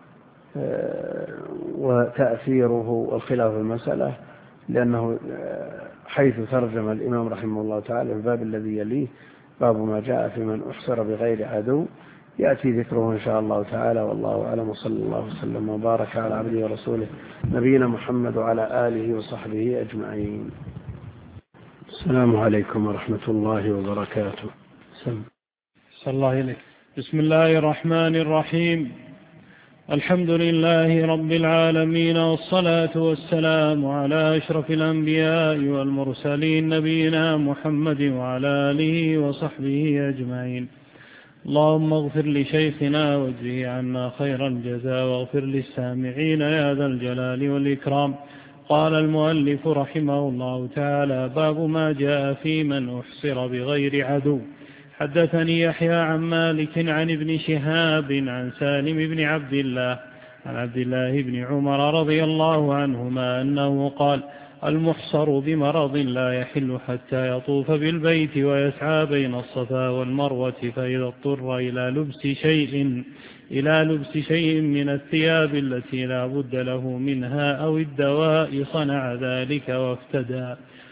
وتأثيره والخلاف في المسألة، لأنه حيث ترجم الإمام رحمه الله تعالى الباب الذي يليه باب ما جاء في من أحصر بغير عدو، يأتي ذكره إن شاء الله تعالى. والله أعلم، وصلى الله وسلم وبارك على عبده ورسوله نبينا محمد وعلى آله وصحبه أجمعين. السلام عليكم ورحمة الله وبركاته. سلام. صلى الله عليه. بسم الله الرحمن الرحيم. الحمد لله رب العالمين، والصلاة والسلام على أشرف الأنبياء والمرسلين نبينا محمد وعلى آله وصحبه أجمعين. اللهم اغفر لشيخنا واجزه عنا خير الجزاء، واغفر للسامعين يا ذا الجلال والإكرام. قال المؤلف رحمه الله تعالى: باب ما جاء في من أحصر بغير عدو. حدثني يحيى عن مالك عن ابن شهاب عن سالم بن عبد الله عن عبد الله بن عمر رضي الله عنهما أنه قال: المحصر بمرض لا يحل حتى يطوف بالبيت ويسعى بين الصفا والمروة، فإذا اضطر إلى لبس شيء إلى لبس شيء من الثياب التي لا بد له منها أو الدواء صنع ذلك وافتدى.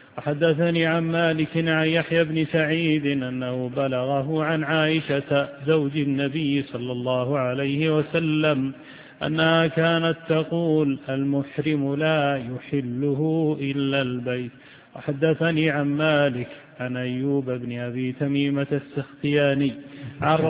وحدثني عن مالك عن يحيى بن سعيد أنه بلغه عن عائشة زوج النبي صلى الله عليه وسلم أنها كانت تقول: المحرم لا يحله إلا البيت. وحدثني عن مالك عن أيوب بن أبي تميمة السختياني عن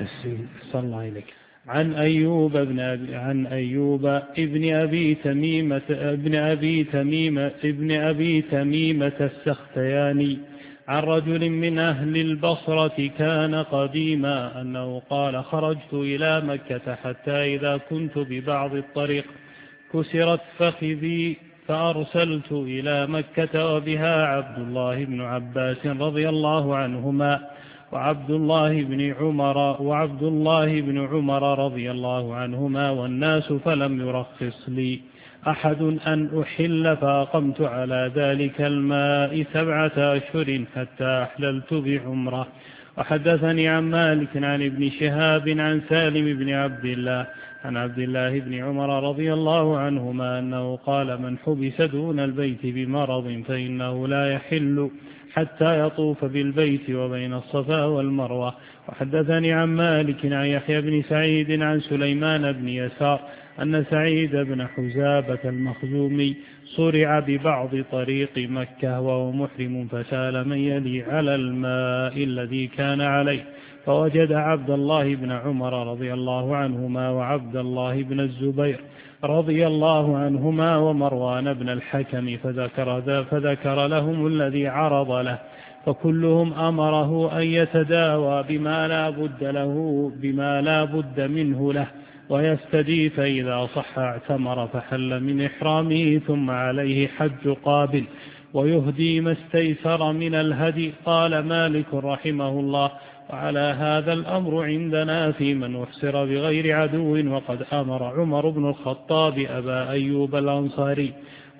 صلى الله عليه عن أيوب بن أبي عن أيوب ابن أبي تميمة ابن أبي تميمة ابن أبي تميمة السختياني عن رجل من أهل البصرة كان قديما أنه قال: خرجت إلى مكة حتى إذا كنت ببعض الطريق كسرت فخذي فأرسلت إلى مكة وبها عبد الله بن عباس رضي الله عنهما وعبد الله بن عمر وعبد الله بن عمر رضي الله عنهما والناس، فلم يرخص لي أحد أن أحل، فأقمت على ذلك الماء سبعة أشهر حتى أحللت بعمرة. وحدثني عن مالك عن ابن شهاب عن سالم بن عبد الله عن عبد الله بن عمر رضي الله عنهما أنه قال: من حبس دون البيت بمرض فإنه لا يحل حتى يطوف بالبيت وبين الصفا والمروة. وحدثني عن مالك عن يحيى بن سعيد عن سليمان بن يسار أن سعيد بن حزابة المخزومي صرع ببعض طريق مكة وهو محرم، فسال من يلي على الماء الذي كان عليه، فوجد عبد الله بن عمر رضي الله عنهما وعبد الله بن الزبير رضي الله عنهما ومروان بن الحكم، فذكر, فذكر لهم الذي عرض له، فكلهم أمره أن يتداوى بما لا بد له بما لا بد منه له ويستدي، فإذا صح اعتمر فحل من إحرامه، ثم عليه حج قابل ويهدي ما استيسر من الهدي. قال مالك رحمه الله: وعلى هذا الأمر عندنا في من أحصر بغير عدو، وقد أمر عمر بن الخطاب أبا أيوب الأنصاري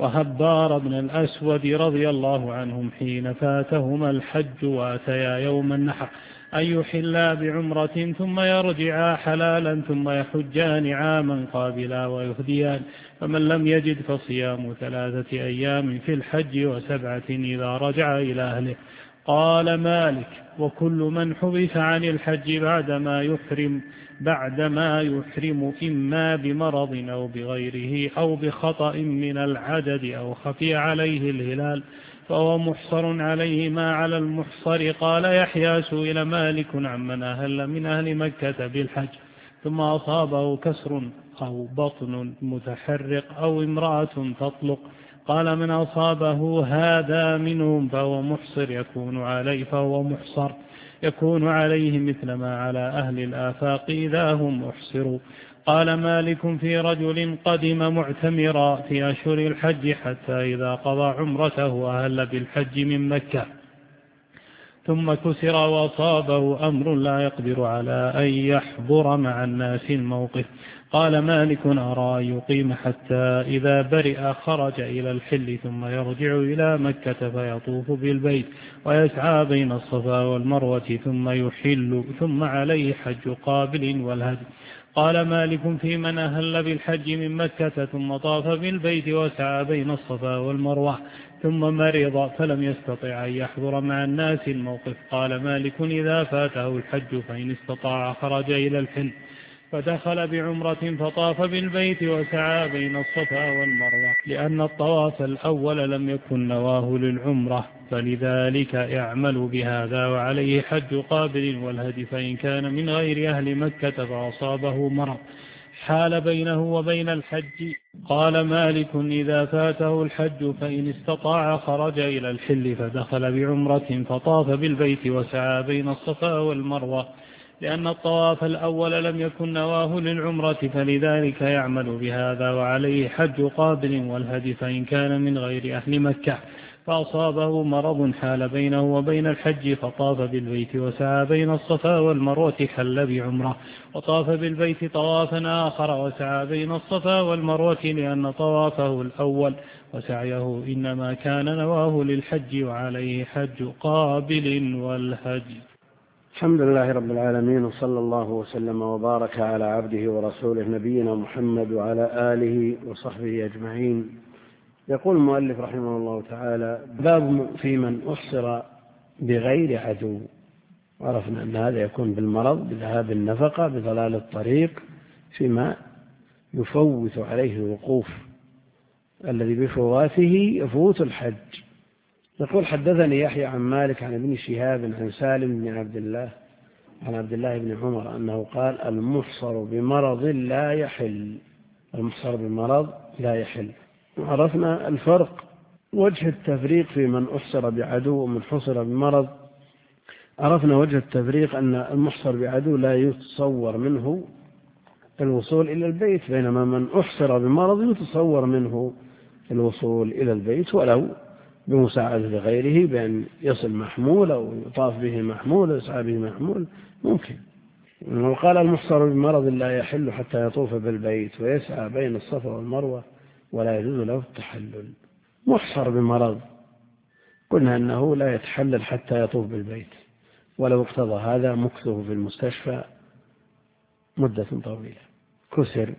وهبار بن الأسود رضي الله عنهم حين فاتهما الحج واتيا يوم النحر أن يحلا بعمرة ثم يرجعا حلالا ثم يحجان عاما قابلا ويهديان، فمن لم يجد فصيام ثلاثة أيام في الحج وسبعة إذا رجع إلى أهله. قال مالك: وكل من حبس عن الحج بعدما يحرم بعدما يحرم إما بمرض أو بغيره أو بخطأ من العدد أو خفي عليه الهلال فهو محصر عليه ما على المحصر. قال يحيى: سئل مالك عمن أهل من أهل مكة بالحج ثم أصابه كسر أو بطن متحرق أو امرأة تطلق، قال: من أصابه هذا منهم فهو محصر يكون عليه فهو محصر يكون عليه مثل ما على أهل الآفاق إذا هم أحصروا. قال مالك: في رجل قدم معتمرا في أشهر الحج حتى إذا قضى عمرته أهل بالحج من مكة ثم كسر وأصابه أمر لا يقدر على أن يحضر مع الناس الموقف. قال مالك: أرى أن يقيم حتى إذا برئ خرج إلى الحل ثم يرجع إلى مكة فيطوف بالبيت ويسعى بين الصفا والمروة ثم يحل ثم عليه حج قابل والهدي. قال مالك: في من أهل بالحج من مكة ثم طاف بالبيت وسعى بين الصفا والمروة ثم مرض فلم يستطع أن يحضر مع الناس الموقف. قال مالك: إذا فاته الحج فإن استطاع خرج إلى الحل فدخل بعمرة فطاف بالبيت وسعى بين الصفا والمروة، لأن الطواف الأول لم يكن نواه للعمرة، فلذلك يعمل بهذا وعليه حج قابل والهدي. فإن كان من غير أهل مكة فأصابه مرض حال بينه وبين الحج. قال مالك: إذا فاته الحج فإن استطاع خرج إلى الحل فدخل بعمرة فطاف بالبيت وسعى بين الصفا والمروة، لأن الطواف الأول لم يكن نواه للعمرة، فلذلك يعمل بهذا وعليه حج قابل والهدي. فإن كان من غير أهل مكة فأصابه مرض حال بينه وبين الحج فطاف بالبيت وسعى بين الصفا والمروة حل بعمرة، وطاف بالبيت طوافا آخر وسعى بين الصفا والمروة لأن طوافه الأول وسعيه إنما كان نواه للحج وعليه حج قابل والهج. الحمد لله رب العالمين، وصلى الله وسلم وبارك على عبده ورسوله نبينا محمد وعلى آله وصحبه أجمعين. يقول المؤلف رحمه الله تعالى: باب في من أحصر بغير عدو. عرفنا أن هذا يكون بالمرض، بذهاب النفقة، بضلال الطريق، فيما يفوت عليه الوقوف الذي بفواته يفوت الحج. يقول: حدثني يحيى عن مالك عن ابن شهاب عن سالم بن عبد الله عن عبد الله بن عمر أنه قال: المحصر بمرض لا يحل. المحصر بمرض لا يحل. عرفنا الفرق، وجه التفريق في من أحصر بعدو ومن حصر بمرض. عرفنا وجه التفريق أن المحصر بعدو لا يتصور منه الوصول إلى البيت، بينما من أحصر بمرض يتصور منه الوصول إلى البيت ولو بمساعدة غيره، بأن يصل محمول أو يطاف به محمول أو يسعى به محمول ممكن. وقال: المحصر بمرض لا يحل حتى يطوف بالبيت ويسعى بين الصفا والمروة ولا يجوز له التحلل. محصر بمرض قلنا أنه لا يتحلل حتى يطوف بالبيت، ولو اقتضى هذا مكثه في المستشفى مدة طويلة، كسر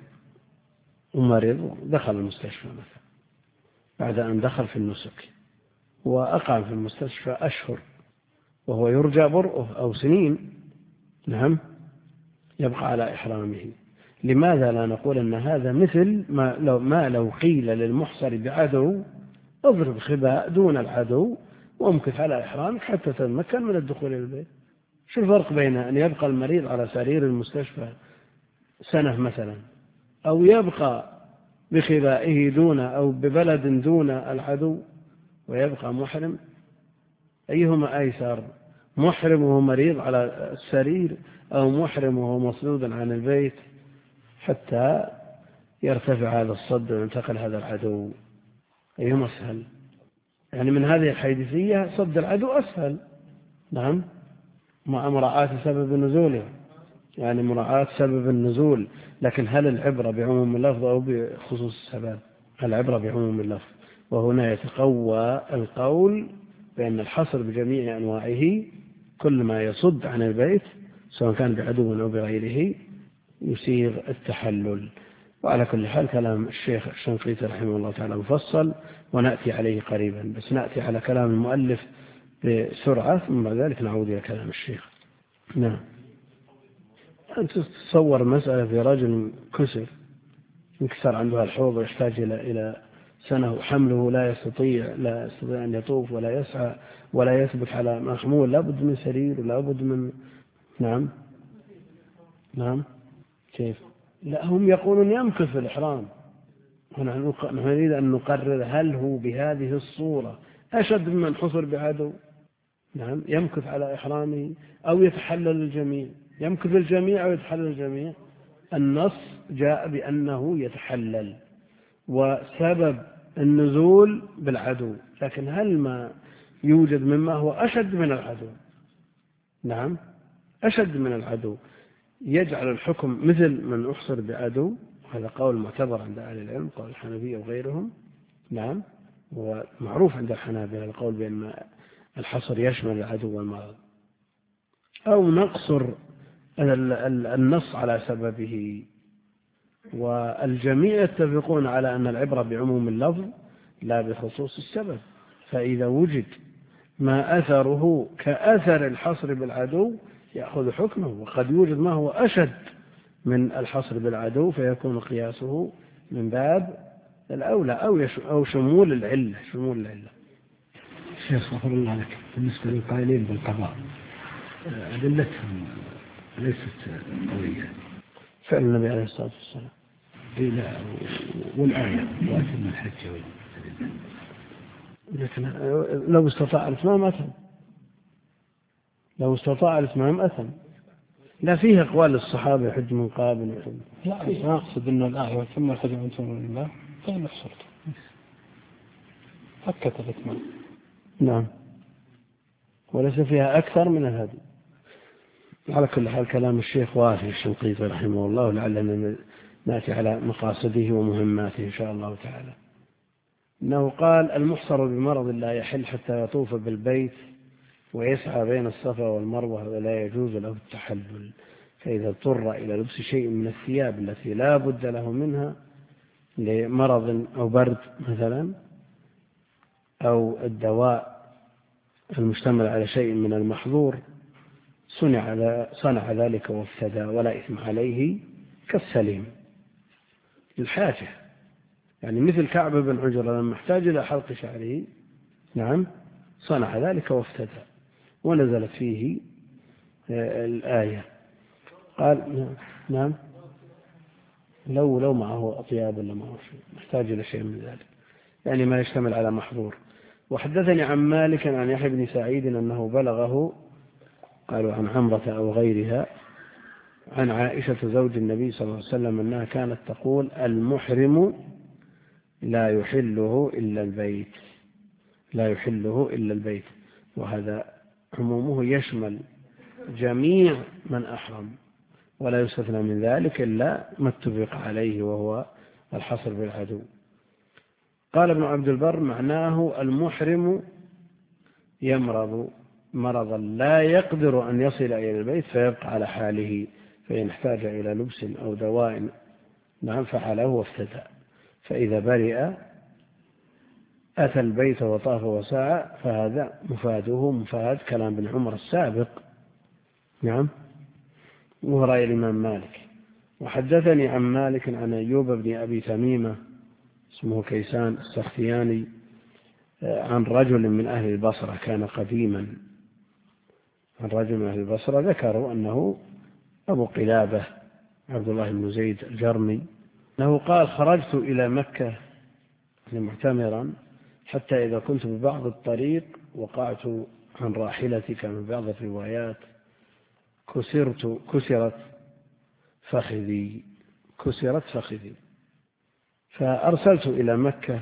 ومرض دخل المستشفى مثلا بعد أن دخل في النسك وأقام في المستشفى أشهر وهو يرجى برؤه أو سنين، نعم، يبقى على إحرامه. لماذا لا نقول أن هذا مثل ما لو, ما لو قيل للمحصر بعدو: اضرب خباء دون العدو وامكث على إحرامك حتى تتمكن من الدخول إلى البيت؟ شو الفرق بين أن يبقى المريض على سرير المستشفى سنة مثلا، أو يبقى بخبائه دون أو ببلد دون العدو ويبقى محرم؟ أيهما أيسر؟ محرم وهو مريض على السرير، أو محرم وهو مصدود عن البيت حتى يرتفع هذا الصد وينتقل هذا العدو؟ أيهما أسهل؟ يعني من هذه الحيثية صد العدو أسهل، نعم، مع مراعاة سبب نزوله، يعني مراعاة سبب النزول. لكن هل العبرة بعموم اللفظ أو بخصوص السبب؟ العبرة بعموم اللفظ. وهنا يتقوى القول بأن الحصر بجميع أنواعه كل ما يصد عن البيت سواء كان بعدو أو بغيره يسيغ التحلل. وعلى كل حال كلام الشيخ الشنقيطي رحمه الله تعالى مفصل ونأتي عليه قريبا، بس نأتي على كلام المؤلف بسرعة ثم بعد ذلك نعود إلى كلام الشيخ. نعم. أنت تتصور مسألة في رجل كسر انكسر عنده الحوض ويحتاج إلى إلى سنة وحمله لا يستطيع لا يستطيع أن يطوف ولا يسعى ولا يثبت على محمول، لابد من سرير ولابد من نعم نعم كيف؟ لا، هم يقولون يمكث في الإحرام. ونحن نريد أن نقرر هل هو بهذه الصورة أشد ممن حصر بعدو؟ نعم، يمكث على إحرامه أو يتحلل الجميع؟ يمكث الجميع أو يتحلل الجميع؟ النص جاء بأنه يتحلل وسبب النزول بالعدو، لكن هل ما يوجد مما هو أشد من العدو؟ نعم، أشد من العدو يجعل الحكم مثل من أحصر بعدو. هذا قول معتبر عند أهل العلم، قول الحنفية وغيرهم، نعم، ومعروف عند الحنابلة القول بأن الحصر يشمل العدو والمرض. أو نقصر النص على سببه، والجميع يتفقون على أن العبرة بعموم اللفظ لا بخصوص السبب. فإذا وجد ما أثره كأثر الحصر بالعدو يأخذ حكمه، وقد يوجد ما هو أشد من الحصر بالعدو فيكون قياسه من باب الأولى أو أو شمول العلة شمول العلة. شيخ غفر الله لك، بالنسبة للقائلين بالقضاء أدلتهم ليست قوية. فعل النبي عليه الصلاة والسلام لا، والآية وأتم الحج لكن لو استطاع الإتمام أثم، لو استطاع الإتمام أثم. لا، فيه أقوال الصحابة يحج من قابل يحج. لا، ما أقصد أن الآية وثم الحج من سنة الله فإن أحصرت أكد الإتمام. نعم، وليس فيها أكثر من الهدي. على كل حال كلام الشيخ وافي الشنقيطي رحمه الله، لعلنا نأتي على مقاصده ومهماته إن شاء الله تعالى. إنه قال: المحصر بمرض لا يحل حتى يطوف بالبيت ويسعى بين الصفا والمروة ولا يجوز له التحلل، فإذا اضطر إلى لبس شيء من الثياب التي لا بد له منها لمرض أو برد مثلا، أو الدواء المشتمل على شيء من المحظور، صنع صنع ذلك وافتدى ولا إثم عليه كالسليم للحاجة. يعني مثل كعب بن عجرة لما احتاج إلى حلق شعره، نعم، صنع ذلك وافتدى، ونزلت فيه الآية. قال نعم، لو لو معه أطياب ولا معه شيء محتاج إلى شيء من ذلك، يعني ما يشتمل على محظور. وحدثني عن مالك عن يحيى بن سعيد أنه بلغه، قالوا عن عمرة أو غيرها، عن عائشة زوج النبي صلى الله عليه وسلم أنها كانت تقول: المحرم لا يحله إلا البيت، لا يحله إلا البيت. وهذا عمومه يشمل جميع من أحرم، ولا يستثنى من ذلك إلا ما اتفق عليه وهو الحصر بالعدو. قال ابن عبد البر: معناه المحرم يمرض مرضا لا يقدر أن يصل إلى البيت فيبقى على حاله، فإن احتاج إلى لبس أو دواء نعم فعله وافتدى، فإذا برئ أتى البيت وطاف وسعى، فهذا مفاده مفاد كلام ابن عمر السابق، نعم، وهو رأي الإمام مالك. وحدثني عن مالك عن أيوب بن أبي تميمة اسمه كيسان السختياني عن رجل من أهل البصرة كان قديما، عن رجل من أهل البصرة ذكروا أنه أبو قلابة عبد الله بن زيد الجرمي، أنه قال: خرجت إلى مكة معتمرا حتى إذا كنت ببعض الطريق وقعت عن راحلتي، كما في بعض الروايات كسرت كسرت فخذي كسرت فخذي فأرسلت إلى مكة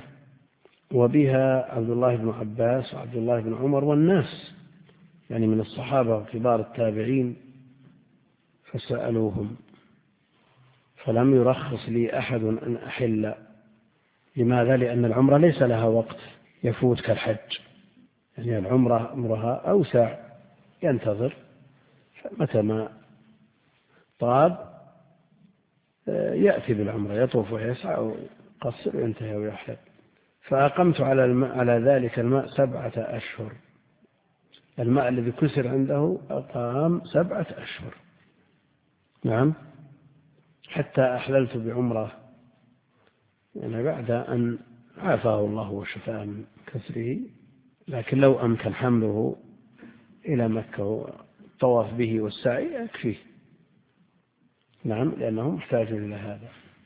وبها عبد الله بن عباس وعبد الله بن عمر والناس، يعني من الصحابة وكبار التابعين، فسألوهم فلم يرخص لي أحد أن أحل. لماذا؟ لأن العمرة ليس لها وقت يفوت كالحج، يعني العمرة أمرها أوسع، ينتظر متى ما طاب يأتي بالعمرة، يطوف ويسعى ويقصر وينتهي ويحلق. فأقمت على الماء على ذلك الماء سبعة أشهر، الماء الذي كسر عنده أقام سبعة أشهر، نعم، حتى أحللت بعمرة، يعني بعد أن عافاه الله وشفاه من كسره، لكن لو أمكن حمله إلى مكة والطواف به والسعي يكفيه، نعم، لأنه محتاج إلى هذا.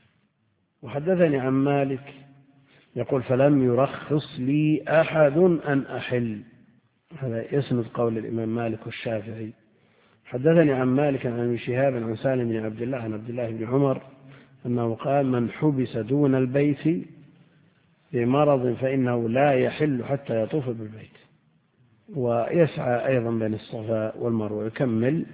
وحدثني عن مالك يقول: فلم يرخص لي أحد أن أحل. هذا يسند قول الإمام مالك والشافعي. حدثني عن مالك عن ابن شهاب عن سالم بن عبد الله عن عبد الله بن عمر أنه قال: من حبس دون البيت بمرض فإنه لا يحل حتى يطوف بالبيت ويسعى أيضا بين الصفا والمروة، يكمل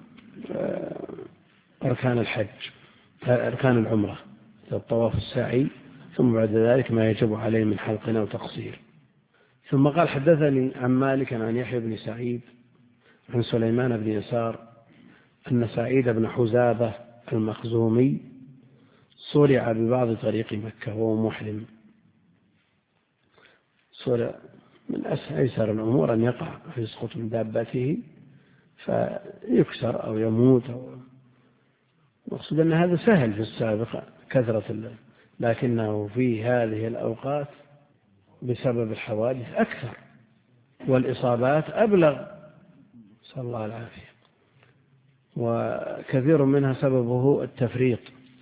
أركان الحج أركان العمرة، الطواف السعي، ثم بعد ذلك ما يجب عليه من حلق أو تقصير. ثم قال: حدثني عن مالك عن يحيى بن سعيد عن سليمان بن يسار أن سعيد بن حزابة المخزومي صرع ببعض طريق مكة وهو محرم. صرع من أيسر الأمور أن يقع يسقط من دابته فيكسر أو يموت، أو مقصود أن هذا سهل في السابق كثرة، لكنه في هذه الأوقات بسبب الحوادث أكثر والإصابات أبلغ، صلى الله العافية، وكثير منها سببه التفريط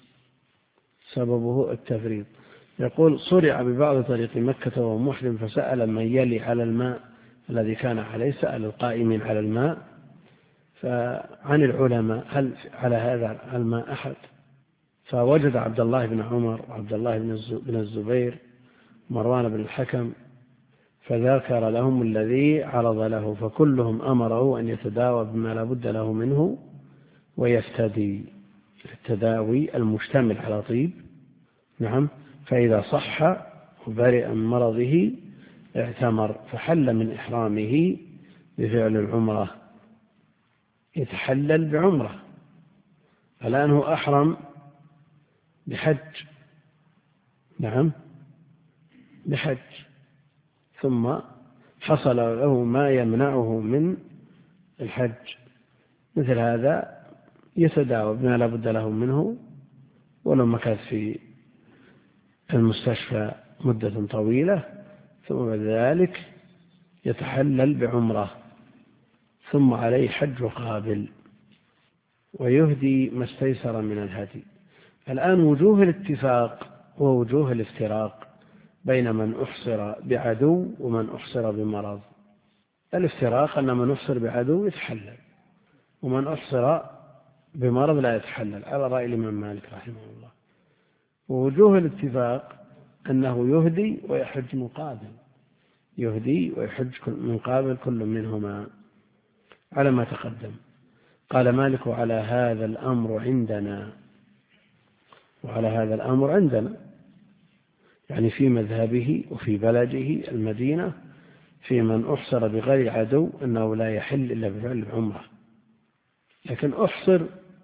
سببه التفريط. يقول: صرع ببعض طريق مكة وهو محرم فسأل من يلي على الماء الذي كان عليه، سأل القائمين على الماء فعن العلماء هل على هذا الماء أحد، فوجد عبد الله بن عمر وعبد الله بن الزبير مروان بن الحكم، فذكر لهم الذي عرض له، فكلهم أمره أن يتداوى بما لا بد له منه ويفتدي التداوي المشتمل على طيب. نعم. فإذا صح وبرئ من مرضه اعتمر، فحل من إحرامه بفعل العمرة، يتحلل بعمرة. الآن هو أحرم بحج، نعم بحج، ثم حصل له ما يمنعه من الحج، مثل هذا يتداوى بما لا بد له منه، ولو مكث في المستشفى مدة طويلة، ثم بعد ذلك يتحلل بعمرة، ثم عليه حج قابل، ويهدي ما استيسر من الهدي. الآن وجوه الاتفاق ووجوه الافتراق بين من أحصر بعدو ومن أحصر بمرض. الافتراق أن من أحصر بعدو يتحلل، ومن أحصر بمرض لا يتحلل، على رأي الإمام مالك رحمه الله. ووجوه الاتفاق أنه يهدي ويحج مقابل، يهدي ويحج من قابل كل منهما على ما تقدم. قال مالك: على هذا الأمر عندنا، وعلى هذا الأمر عندنا يعني في مذهبه وفي بلده المدينة، في من أحصر بغير عدو أنه لا يحل إلا بفعل العمرة. لكن أحصر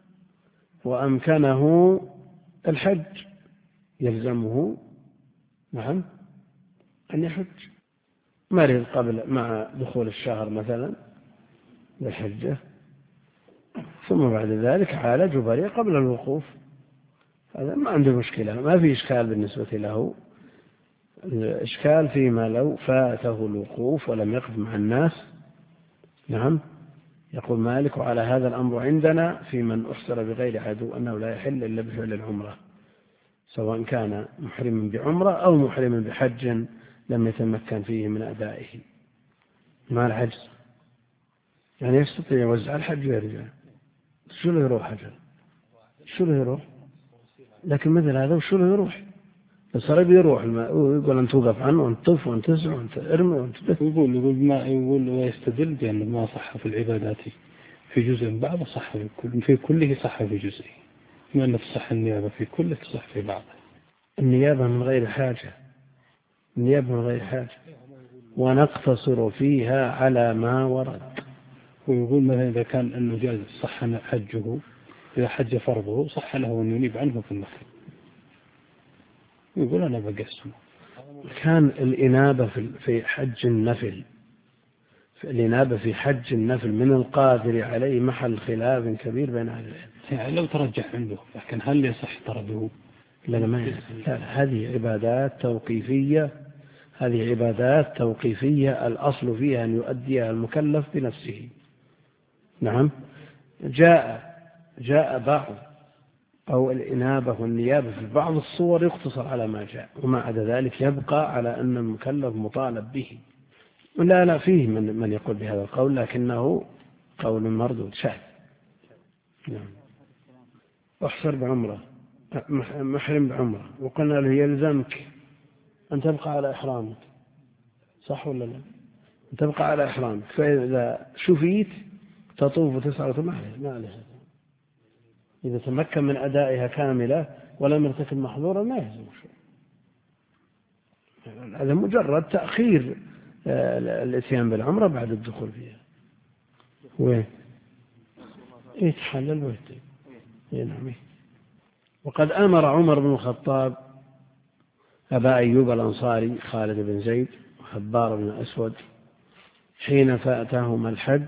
وأمكنه الحج يلزمه، نعم، أن يحج. مرض قبل مع دخول الشهر مثلا بالحجة، ثم بعد ذلك عالج بريء قبل الوقوف، هذا ما عنده مشكلة، ما في إشكال بالنسبة له. الإشكال فيما لو فاته الوقوف ولم يقف مع الناس. نعم. يقول مالك: وعلى هذا الأمر عندنا في من أحصر بغير عدو أنه لا يحل إلا بفعل العمرة، سواء كان محرما بعمرة أو محرما بحج لم يتمكن فيه من أدائه مع العجز. يعني يستطيع يوزع الحج ويرجع، شو له يروح أجل، شو له يروح، لكن مثل هذا وشو له يروح، الصريب يروح الماء ويقول أنت توقف عنه وأنت طف وأنت تسع وأنت ارمي وأنت بث. يقول يقول ما يقول ويستدل بأن ما صح في العبادات في جزء بعض صح في كل في كله صح في جزء، ما أن تصح النيابة في كله تصح في بعض. النيابة من غير حاجة، النيابة من غير حاجة، ونقتصر فيها على ما ورد. ويقول مثلا إذا كان أنه جاز صح حجه، إذا حج فرضه صح له أن ينيب عنه في النفل. يقول أنا بقسمه. كان الإنابة في حج النفل، الإنابة في حج النفل من القادر عليه محل خلاف كبير بين أهل العلم. يعني لو ترجح عنده، لكن هل يصح طرده؟ لا لا ما يصح. لا هذه عبادات توقيفية، هذه عبادات توقيفية الأصل فيها أن يؤديها المكلف بنفسه. نعم. جاء جاء بعض أو الإنابة والنيابة في بعض الصور يقتصر على ما جاء، وما عدا ذلك يبقى على أن المكلف مطالب به. لا لا فيه من من يقول بهذا القول، لكنه قول مردود شاذ. نعم. احصر بعمرة، محرم بعمرة، وقلنا له يلزمك أن تبقى على إحرامك، صح ولا لا؟ أن تبقى على إحرامك، فإذا شفيت تطوف وتسعى ما عليه. إذا تمكن من أدائها كاملة ولم يرتكب محظورا ما يلزم شيء. هذا مجرد تأخير الاتيان بالعمرة بعد الدخول فيها. وين يتحلل ويتم. نعم. وقد أمر عمر بن الخطاب أبا أيوب الأنصاري خالد بن زيد وخبار بن أسود حين فاتهما الحج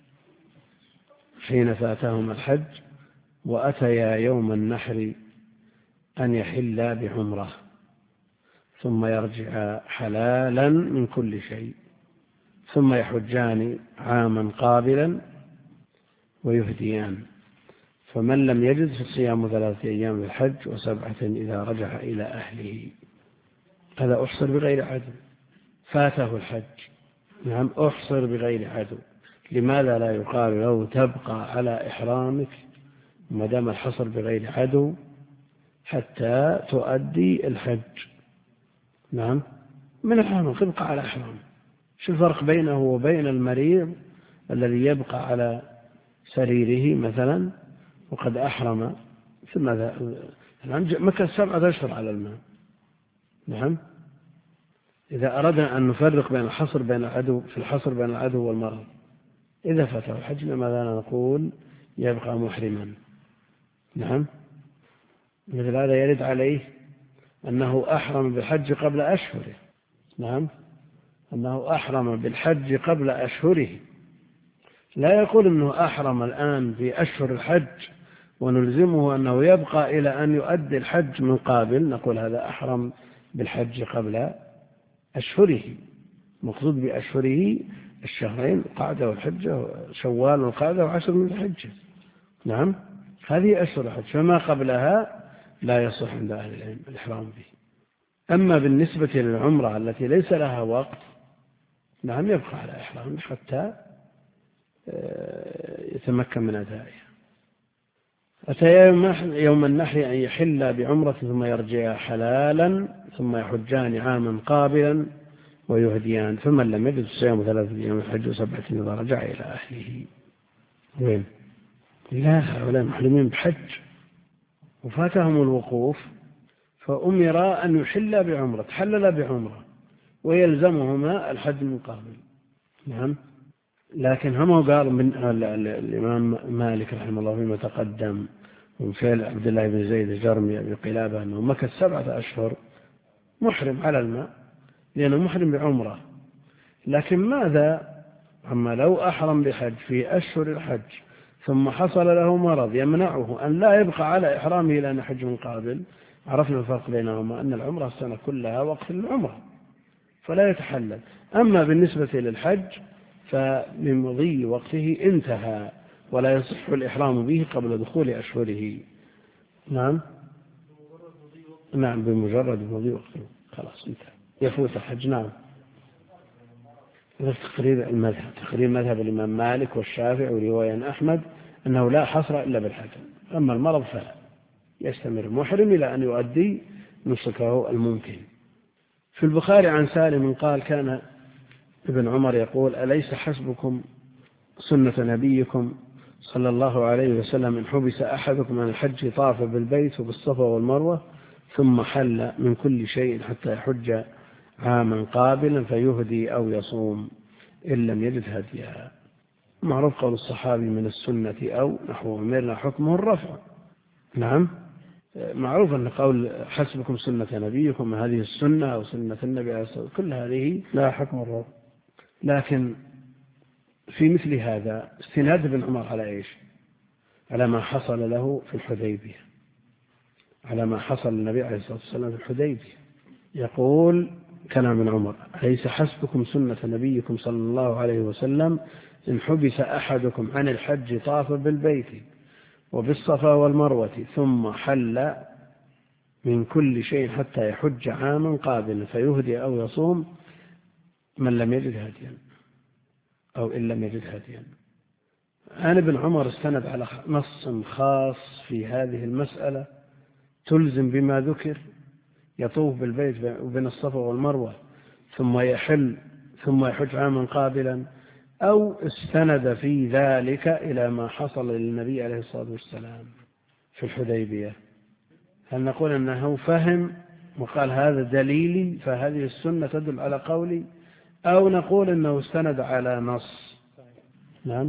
حين فاتهما الحج وأتيا يوم النحر أن يحلا بعمرة ثم يرجع حلالا من كل شيء، ثم يحجان عاما قابلا ويهديان، فمن لم يجد فصيام ثلاثة أيام في الحج وسبعة إذا رجع إلى أهله. هذا أحصر بغير عدو، فاته الحج. نعم أحصر بغير عدو. لماذا لا يقال له تبقى على إحرامك ما دام الحصر بغير عدو حتى تؤدي الحج؟ نعم من إحرامك تبقى على إحرامك شو الفرق بينه وبين المريض الذي يبقى على سريره مثلا وقد أحرم في المذهب مكث سبعة أشهر على الماء؟ نعم. إذا أردنا أن نفرق بين الحصر بين العدو في الحصر بين العدو والمرض، إذا فاته الحج ماذا نقول؟ يبقى محرما. نعم. مثل هذا يرد عليه أنه أحرم بالحج قبل أشهره. نعم، أنه أحرم بالحج قبل أشهره، لا يقول أنه أحرم الآن في أشهر الحج ونلزمه أنه يبقى إلى أن يؤدي الحج من قابل، نقول هذا أحرم بالحج قبل أشهره. مقصود بأشهره الشهرين القعدة والحجة، شوال والقعدة وعشر من الحجة. نعم، هذه أشهر الحج، فما قبلها لا يصح عند أهل العلم الإحرام به. أما بالنسبة للعمرة التي ليس لها وقت، نعم يبقى على إحرام حتى يتمكن من أدائها. أتى يوم النحر أن يحل بعمرة ثم يرجع حلالا ثم يحجان عاما قابلا ويهديان، فمن لم يجد صيام ثلاثة أيام الحج وسبعة إذا رجع إلى أهله. وين؟ لا، هؤلاء محرمين بحج وفاتهم الوقوف، فأمر أن يحل بعمرة، تحلل بعمرة ويلزمهما الحج من قابل. نعم. لكن هم قال من الإمام مالك رحمه الله فيما تقدم من فعل عبد الله بن زيد الجرمي بقلابة أنه مكث سبعة أشهر محرم على الماء لأنه محرم بعمرة. لكن ماذا أما لو أحرم بحج في أشهر الحج ثم حصل له مرض يمنعه أن لا يبقى على إحرامه إلى أن يحج من قابل؟ عرفنا الفرق بينهما أن العمرة السنة كلها وقت العمرة فلا يتحلل. أما بالنسبة للحج فبمضي وقته انتهى ولا يصح الإحرام به قبل دخول أشهره. نعم نعم بمجرد مضي وقته خلاص انتهى، يفوت الحج. نعم. تقرير المذهب تقرير مذهب الإمام مالك والشافعي ورواية عن أحمد أنه لا حصر إلا بالحج، أما المرض فلا، يستمر محرم إلى أن يؤدي نسكه الممكن. في البخاري عن سالم قال كان ابن عمر يقول أليس حسبكم سنة نبيكم صلى الله عليه وسلم إن حبس أحدكم عن الحج طاف بالبيت وبالصفا والمروة ثم حل من كل شيء حتى يحج عاما قابلا فيهدي أو يصوم إن لم يجد هديها. معروف قول الصحابي من السنة أو نحو أمرنا حكمه الرفع. نعم، معروف أن قول حسبكم سنة نبيكم هذه السنة أو سنة النبي عليه الصلاة والسلام كل هذه لا حكم الرفع. لكن في مثل هذا استناد ابن عمر على إيش؟ على ما حصل له في الحديبية، على ما حصل للنبي عليه الصلاة والسلام في الحديبية. يقول كلام ابن عمر أليس حسبكم سنة نبيكم صلى الله عليه وسلم إن حبس أحدكم عن الحج طاف بالبيت وبالصفا والمروة ثم حل من كل شيء حتى يحج عاما قابلا فيهدي أو يصوم من لم يجد هديا أو إن لم يجد هديا. أنا ابن عمر استند على نص خاص في هذه المسألة تلزم بما ذكر، يطوف بالبيت وبين الصفا والمروة ثم يحل ثم يحج عاما قابلا، أو استند في ذلك إلى ما حصل للنبي عليه الصلاة والسلام في الحديبية. هل نقول أنه فهم وقال هذا دليلي فهذه السنة تدل على قولي، أو نقول أنه استند على نص؟ نعم،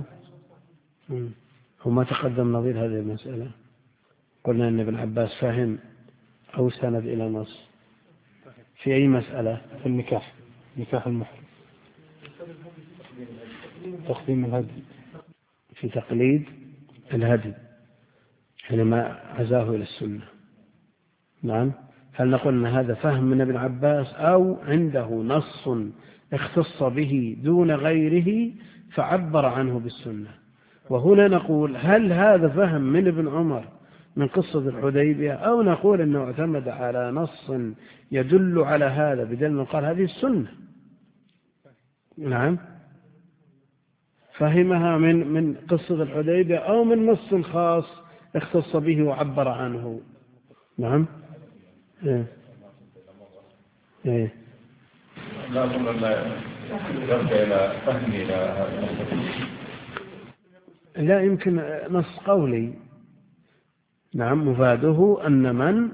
وما تقدم نظير هذه المسألة. قلنا أن ابن عباس فهم أو استند إلى نص في أي مسألة؟ في النكاح، نكاح المحرم، تقديم الهدي، في تقليد الهدي حينما عزاه إلى السنة. نعم. هل نقول أن هذا فهم من ابن عباس أو عنده نص اختص به دون غيره فعبر عنه بالسنة؟ وهنا نقول هل هذا فهم من ابن عمر من قصة الحديبية أو نقول أنه اعتمد على نص يدل على هذا بدل قال هذه السنة؟ نعم، فهمها من من قصة الحديبية أو من نص خاص اختص به وعبر عنه. نعم. ايه ايه لا أظن أن يرجع إلى فهم إلى هذا. لا يمكن نص قولي. نعم مفاده أن من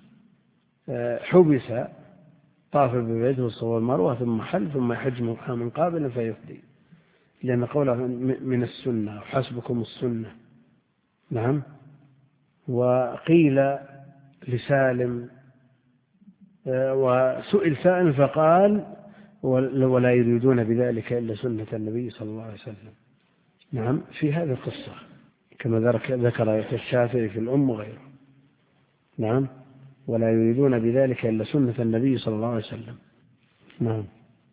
حبس طاف بالبيت والصفا والمروة ثم حل ثم يحج من قابل فيفدي، لأن قوله من السنة وحسبكم السنة. نعم. وقيل لسالم وسئل سائل فقال ولا يريدون بذلك إلا سنة النبي صلى الله عليه وسلم. نعم في هذه القصة كما ذكر الشافعي في الأم وغيره. نعم ولا يريدون بذلك إلا سنة النبي صلى الله عليه وسلم. نعم.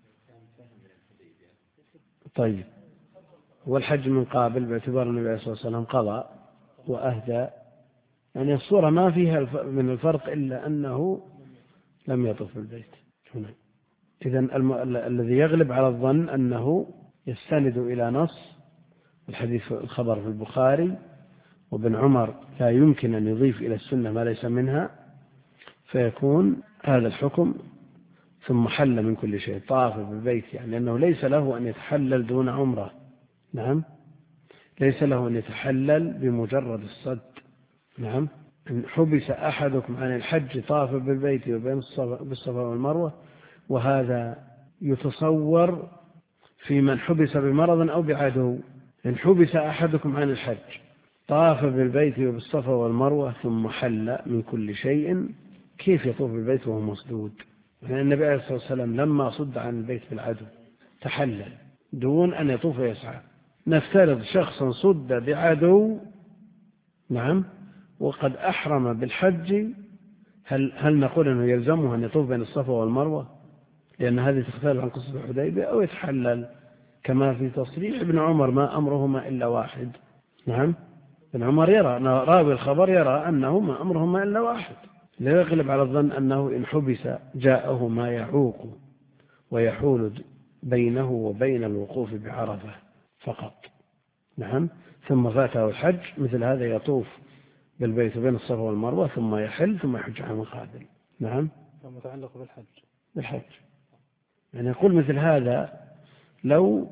طيب والحج من قابل باعتبار النبي عليه الصلاة والسلام قضى وأهدى، يعني الصورة ما فيها من الفرق إلا أنه لم يطف بالبيت هنا. إذن الم... الذي يغلب على الظن أنه يستند إلى نص الحديث الخبر في البخاري وابن عمر لا يمكن أن يضيف إلى السنة ما ليس منها، فيكون هذا الحكم ثم حل من كل شيء طاف بالبيت، يعني أنه ليس له أن يتحلل دون عمره. نعم ليس له أن يتحلل بمجرد الصد. نعم إن حبس أحدكم عن الحج طاف بالبيت وبين الصفا والمروة، وهذا يتصور في من حبس بمرض أو بعدو. إن حبس أحدكم عن الحج طاف بالبيت وبالصفا والمروة ثم حل من كل شيء، كيف يطوف بالبيت وهو مسدود؟ يعني النبي عليه الصلاة والسلام لما صد عن البيت بالعدو تحلل دون أن يطوف ويسعى. نفترض شخصا صد بعدو نعم وقد أحرم بالحج، هل, هل نقول أنه يلزمه أن يطوف بين الصفا والمروة لأن هذه تختلف عن قصة الحديبية، أو يتحلل كما في تصريح ابن عمر ما أمرهما إلا واحد؟ نعم ابن عمر يرى، راوي الخبر يرى أنه ما أمرهما إلا واحد، لا يغلب على الظن أنه إن حبس جاءه ما يعوق ويحول بينه وبين الوقوف بعرفة فقط. نعم ثم فاته الحج، مثل هذا يطوف بالبيت بين الصفا والمروة ثم يحل ثم يحج عام قابل. نعم متعلق بالحج بالحج يعني يقول مثل هذا لو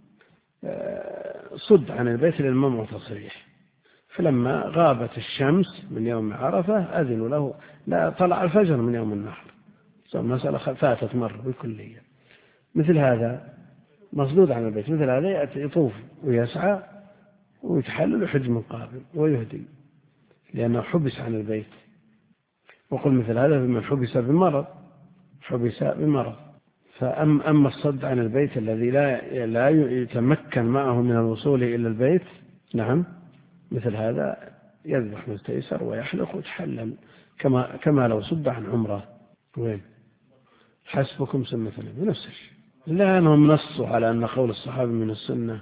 صد عن البيت للممنوع تصريح، فلما غابت الشمس من يوم عرفة أذنوا له، لا طلع الفجر من يوم النحر، مسألة فاتت مرة بالكلية. مثل هذا مصدود عن البيت، مثل هذا يأتي يطوف ويسعى ويتحلل ويحج من قابل ويهدي لأنه حبس عن البيت. وقل مثل هذا بمن حبس بمرض حبس بمرض. فأما الصد عن البيت الذي لا لا يتمكن معه من الوصول إلى البيت، نعم مثل هذا يذبح ما تيسر ويحلق ويتحلل كما كما لو صد عن عمره. وين حسبكم سنة النبي نفس الشيء. لا أنهم نصوا على أن قول الصحابة من السنة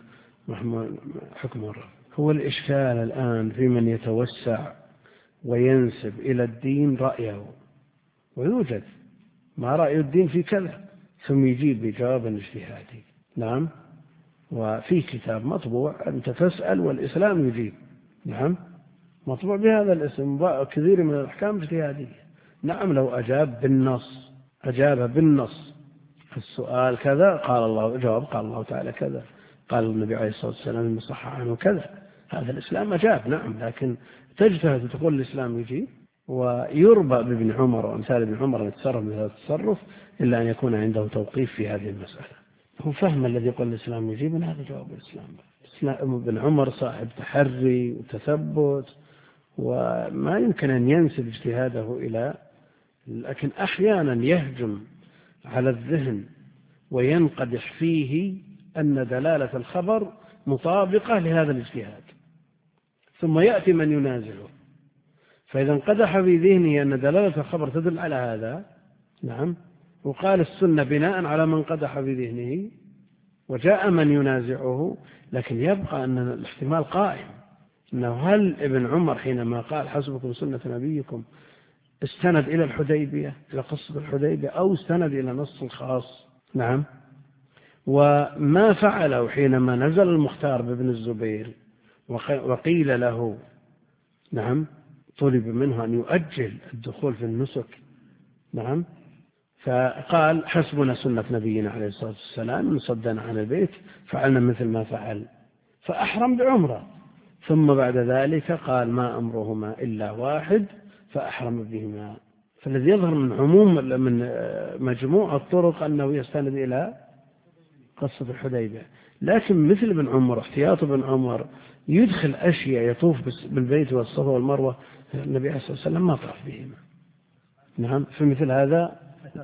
حكم الرب. هو الإشكال الآن في من يتوسع وينسب إلى الدين رأيه، ويوجد ما رأي الدين في كذا ثم يجيب بجواب اجتهادي. نعم وفي كتاب مطبوع أنت تسأل والإسلام يجيب. نعم مطبوع بهذا الاسم، كثير من الأحكام اجتهادية. نعم لو أجاب بالنص أجاب بالنص السؤال كذا قال الله جواب قال الله تعالى كذا قال النبي عليه الصلاة والسلام المصحح عنه كذا، هذا الإسلام أجاب. نعم لكن تجتهد وتقول الإسلام يجيب، ويربى بابن عمر وأمثال ابن عمر أن يتصرف بهذا التصرف إلا أن يكون عنده توقيف في هذه المسألة. هو فهم الذي يقول الإسلام يجيب، هذا جواب الإسلام. ابن عمر صاحب تحري وتثبت وما يمكن أن ينسب اجتهاده إلى، لكن أحيانا يهجم على الذهن وينقدح فيه أن دلالة الخبر مطابقة لهذا الاجتهاد، ثم يأتي من ينازعه، فإذا انقدح في ذهنه أن دلالة الخبر تدل على هذا، نعم، وقال السنة بناء على من قدح في ذهنه، وجاء من ينازعه، لكن يبقى أن الاحتمال قائم، أنه هل ابن عمر حينما قال حسبكم سنة نبيكم استند إلى الحديبية إلى قصة الحديبية أو استند إلى نص خاص؟ نعم. وما فعله حينما نزل المختار بابن الزبير وقيل له نعم طلب منه أن يؤجل الدخول في النسك، نعم، فقال حسبنا سنة نبينا عليه الصلاة والسلام من صدنا عن البيت فعلنا مثل ما فعل، فأحرم بعمرة. ثم بعد ذلك قال ما أمرهما إلا واحد فأحرم بهما. فالذي يظهر من عموم من مجموع الطرق أنه يستند إلى قصة الحديبية. لكن مثل ابن عمر احتياط ابن عمر يدخل أشياء يطوف بالبيت والصفا والمروة، النبي عليه الصلاة والسلام ما طاف بهما. نعم، في مثل هذا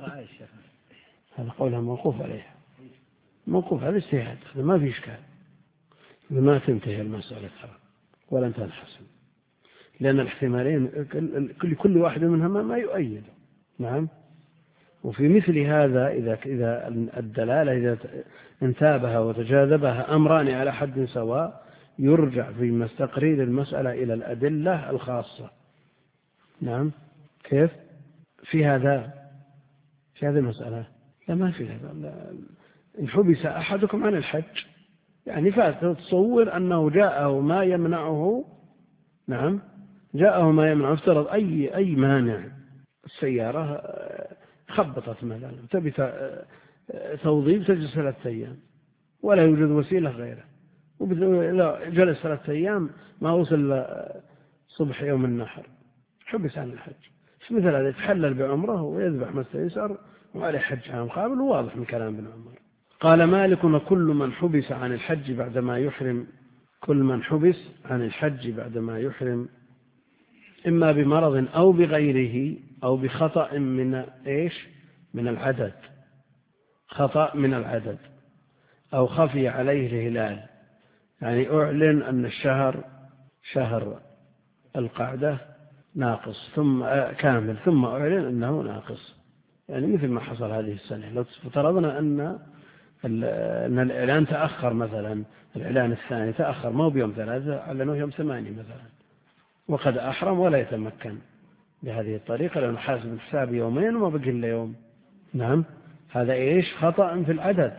هذا قولها موقوف عليها، موقوف على الاجتهاد، هذا ما في إشكال، ما تنتهي المسألة ولا تنحسن، لأن الاحتمالين كل كل واحد منها ما يؤيد. نعم. وفي مثل هذا إذا إذا الدلالة إذا انتابها وتجاذبها أمران على حد سواء يرجع في تقرير المسألة إلى الأدلة الخاصة. نعم. كيف في هذا في هذه المسألة؟ لا، ما في هذا. إن حبس أحدكم عن الحج يعني فتصور أنه جاءه ما يمنعه. نعم، جاءه ما يمنعه، افترض أي أي مانع، السيارة خبطت مثلا تبي توظيف تجلس ثلاثة أيام ولا يوجد وسيلة غيره، وجلس ثلاثة أيام ما وصل صبح يوم النحر، حبس عن الحج. في مثل هذا يتحلل بعمره ويذبح ما استيسر وعليه حج عام قابل، واضح من كلام ابن عمر. قال مالك وكل من حبس عن الحج بعدما يحرم، كل من حبس عن الحج بعدما يحرم إما بمرض أو بغيره أو بخطأ من إيش من العدد، خطأ من العدد، أو خفي عليه الهلال، يعني أعلن أن الشهر شهر القعدة ناقص ثم كامل ثم أعلن أنه ناقص، يعني مثل ما حصل هذه السنة. لو افترضنا أن أن الإعلان تأخر، مثلا الإعلان الثاني تأخر ما هو بيوم ثلاثة، أعلنوه يوم ثمانية مثلا، وقد أحرم ولا يتمكن بهذه الطريقة لأنه حاسب حساب يومين وما بقي إلا يوم. نعم، هذا إيش خطأ في العدد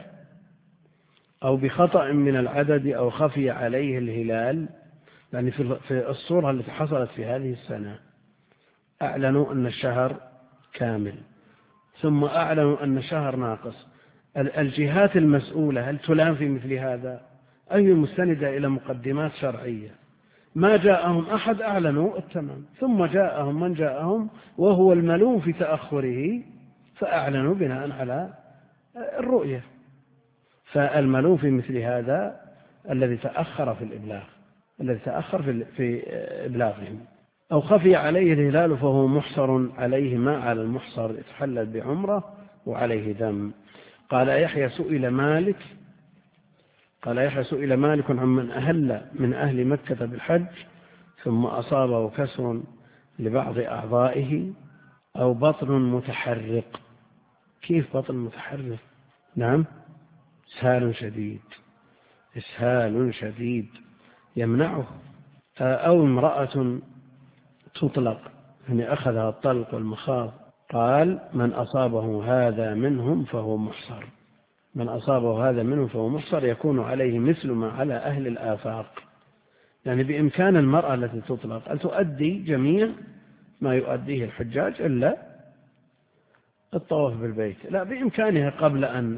أو بخطأ من العدد أو خفي عليه الهلال، يعني في الصورة التي حصلت في هذه السنة أعلنوا أن الشهر كامل ثم أعلنوا أن الشهر ناقص. الجهات المسؤولة هل تلام في مثل هذا؟ أي مستندة إلى مقدمات شرعية؟ ما جاءهم أحد أعلنوا التمام، ثم جاءهم من جاءهم وهو الملوم في تأخره فأعلنوا بناء على الرؤية. فالملوم في مثل هذا الذي تأخر في الإبلاغ، الذي تأخر في في إبلاغهم، أو خفي عليه الهلال فهو محصر عليه ما على المحصر، يتحلل بعمرة وعليه دم. قال يحيى سئل مالك قال يحيى سئل مالك عن من أهل من أهل مكة بالحج ثم أصابه كسر لبعض أعضائه أو بطن متحرق. كيف بطن متحرق؟ نعم، إسهال شديد، إسهال شديد يمنعه، أو امرأة تطلق يعني أخذها الطلق والمخاض. قال من أصابه هذا منهم فهو محصر، من أصابه هذا منهم فهو محصر يكون عليه مثل ما على أهل الآفاق، يعني بإمكان المرأة التي تطلق أن تؤدي جميع ما يؤديه الحجاج إلا الطواف بالبيت، لا بإمكانها قبل أن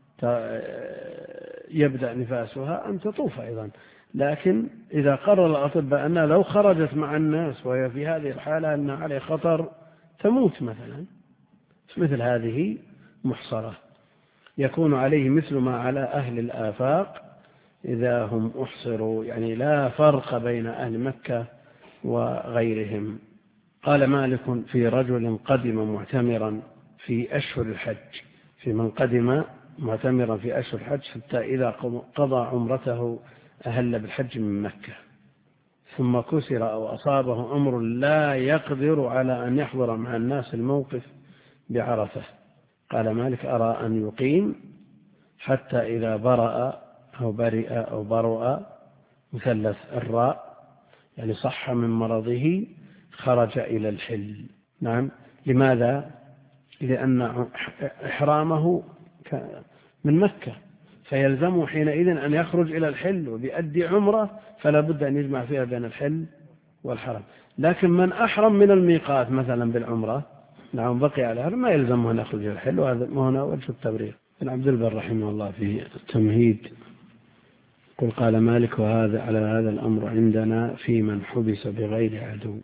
يبدأ نفاسها أن تطوف أيضا. لكن إذا قرر الأطباء أنها لو خرجت مع الناس وهي في هذه الحالة أن عليه خطر تموت مثلا، مثل هذه محصرة يكون عليه مثل ما على أهل الآفاق إذا هم أحصروا، يعني لا فرق بين أهل مكة وغيرهم. قال مالك في رجل قدم معتمرا في أشهر الحج، في من قدم معتمرا في أشهر الحج حتى إذا قضى عمرته أهل بالحج من مكة ثم كسر أو أصابه أمر لا يقدر على أن يحضر مع الناس الموقف بعرفة. قال مالك أرى أن يقيم حتى إذا برأ أو برئ أو برؤ مثلث الراء، يعني صح من مرضه خرج إلى الحل. نعم، لماذا؟ لأن إحرامه من مكة فيلزمه حينئذ أن يخرج إلى الحل وبيأدي عمره، فلا بد أن يجمع فيها بين الحل والحرم. لكن من أحرم من الميقات مثلا بالعمرة نعم بقي على هذا ما يلزمه أن يخرج الحل، وهذا هنا وجه التبرير. ابن عبد البر رحمه الله في التمهيد قل قال مالك وهذا على هذا الأمر عندنا في من حبس بغير عدو.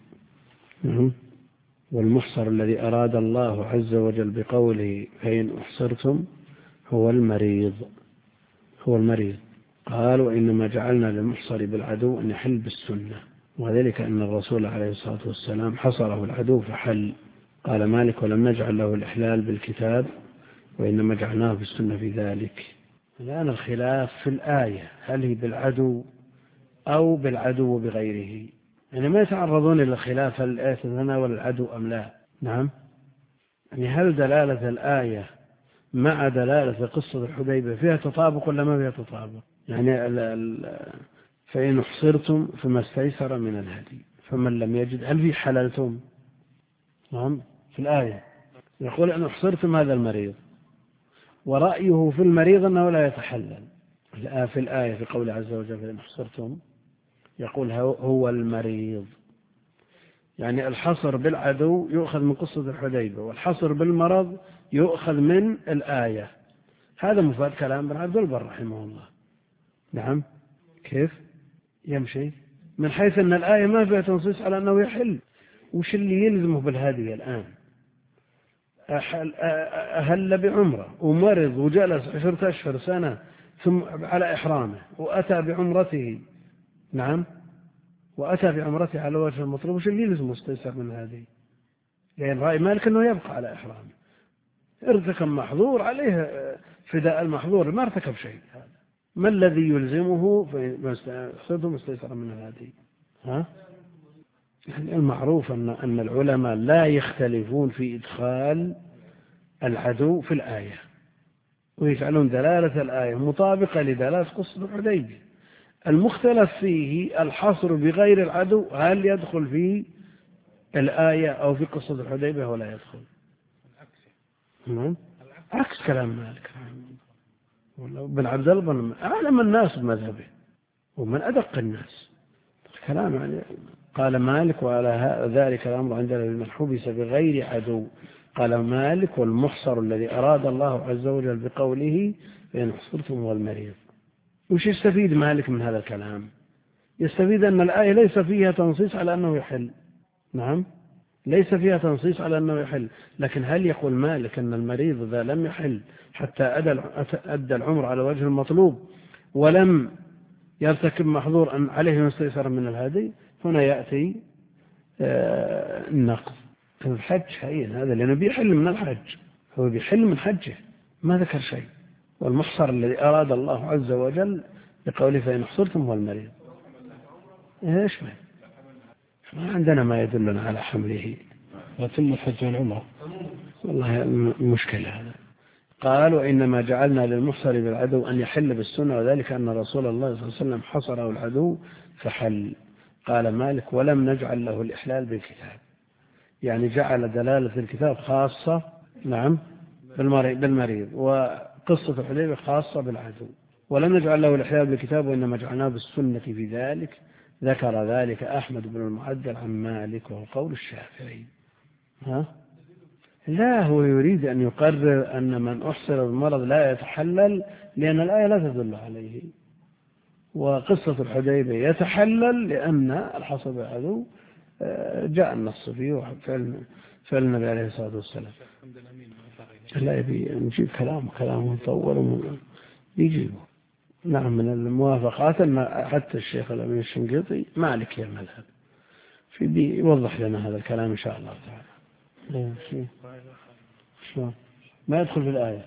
والمحصر الذي أراد الله عز وجل بقوله فإن أحصرتم هو المريض هو المريض قال وإنما جعلنا للمحصر بالعدو أن يحل بالسنة، وذلك أن الرسول عليه الصلاة والسلام حصره العدو فحل. قال مالك ولم نجعل له الإحلال بالكتاب وإنما جعلناه بالسنة في ذلك. الآن الخلاف في الآية هل هي بالعدو أو بالعدو بغيره، يعني ما يتعرضون إلى الخلاف هل الآية تتناول العدو أم لا. نعم، يعني هل دلالة الآية مع دلالة قصة الحديبية فيها تطابق ولا ما فيها تطابق؟ يعني ال ال فإن أحصرتم فما استيسر من الهدي فمن لم يجد هل في حللتم؟ نعم، في الآية يقول أن أحصرتم هذا المريض، ورأيه في المريض أنه لا يتحلل. في الآية في قول عز وجل فإن أحصرتم يقول هو المريض، يعني الحصر بالعدو يؤخذ من قصة الحديبية، والحصر بالمرض يؤخذ من الآية. هذا مفاد كلام ابن عبد البر رحمه الله. نعم، كيف يمشي من حيث أن الآية ما فيها تنصيص على أنه يحل. وش اللي يلزمه بالهدي الآن؟ أهل بعمرة ومرض وجلس عشرة أشهر سنة ثم على إحرامه وأتى بعمرته. نعم، وأتى بعمرته على وجه المطلوب، وش اللي يلزمه استيسر من هذه؟ لأن رأي مالك أنه يبقى على إحرامه، ارتكب محظور عليه فداء المحظور، ما ارتكب شيء. هذا ما الذي يلزمه فصده مستيسر من هذه؟ ها؟ يعني المعروف أن أن العلماء لا يختلفون في إدخال العدو في الآية، ويجعلون دلالة الآية مطابقة لدلالة قصة الحديبية. المختلف فيه الحصر بغير العدو، هل يدخل في الآية أو في قصة الحديبية ولا يدخل؟ عكس كلام مالك بن عبد البر، أعلم الناس بمذهبه ومن أدق الناس كلام. يعني قال مالك وعلى ذلك الأمر عندنا لمن حبس بغير عدو. قال مالك والمحصر الذي أراد الله عز وجل بقوله فإن أحصرتم هو المريض. وش يستفيد مالك من هذا الكلام؟ يستفيد أن الآية ليس فيها تنصيص على أنه يحل. نعم، ليس فيها تنصيص على أنه يحل، لكن هل يقول مالك أن المريض إذا لم يحل حتى أدى العمر على وجه المطلوب ولم يرتكب محظور أن عليه مستيسر من الهدي؟ هنا يأتي آه النقض. الحج حين هذا لأنه بيحل من الحج، هو بيحل من حجه، ما ذكر شيء. والمحصر الذي أراد الله عز وجل بقوله فإن أحصرتم هو المريض. إيش ما ما عندنا ما يدلنا على حمله. يتم الحج والعمرة. والله المشكلة هذا. قال وإنما جعلنا للمحصر بالعدو أن يحل بالسنة، وذلك أن رسول الله صلى الله عليه وسلم حصره العدو فحل. قال مالك ولم نجعل له الإحلال بالكتاب، يعني جعل دلالة الكتاب خاصة نعم بالمريض، وقصة الحديبية خاصة بالعدو. ولم نجعل له الإحلال بالكتاب وإنما جعلناه بالسنة في ذلك. ذكر ذلك أحمد بن المعدل عن مالك وهو قول الشافعي. ها؟ لا، هو يريد أن يقرر أن من أحصر بالمرض لا يتحلل لأن الآية لا تدل عليه، وقصة الحديبية يتحلل لأن الحصر بالعدو جاء النص فيه وفعل فعل النبي عليه الصلاة والسلام. لا يبي نجيب كلام كلام مطول يجيبه. نعم، من الموافقات أن حتى الشيخ الأمين الشنقيطي مالك يا مذهب في بيوضح لنا هذا الكلام إن شاء الله تعالى. شلون ما يدخل في الآية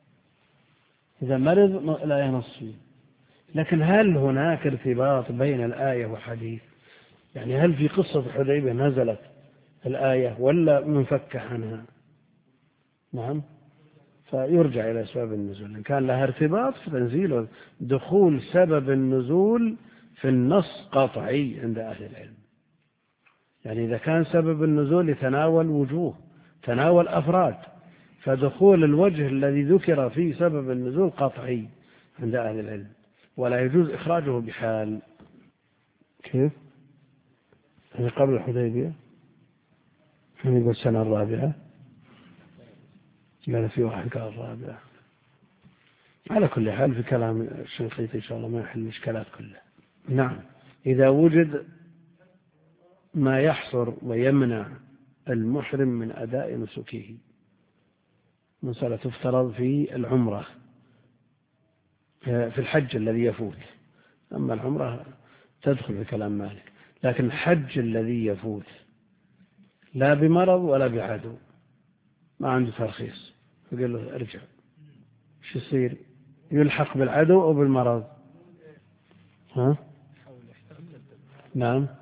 إذا مرض الآية نص فيه، لكن هل هناك ارتباط بين الآية وحديث؟ يعني هل في قصة الحديبية نزلت الآية ولا منفكة عنها؟ نعم، فيرجع إلى سبب النزول. إن كان لها ارتباط فتنزيل دخول سبب النزول في النص قطعي عند أهل العلم. يعني إذا كان سبب النزول يتناول وجوه تناول أفراد، فدخول الوجه الذي ذكر في سبب النزول قطعي عند أهل العلم، ولا يجوز إخراجه بحال. كيف؟ هذه قبل الحديبية، من يقول السنة الرابعة لا في واحد قال الرابع. على كل حال في كلام الشنقيطي إن شاء الله ما يحل المشكلات كلها. نعم إذا وجد ما يحصر ويمنع المحرم من أداء نسكه، مسألة تفترض في العمرة في الحج الذي يفوت، أما العمرة تدخل في كلام مالك، لكن الحج الذي يفوت لا بمرض ولا بعدو ما عنده ترخيص، فقال له ارجع، شو يصير؟ يلحق بالعدو أو بالمرض؟ ها؟ نعم،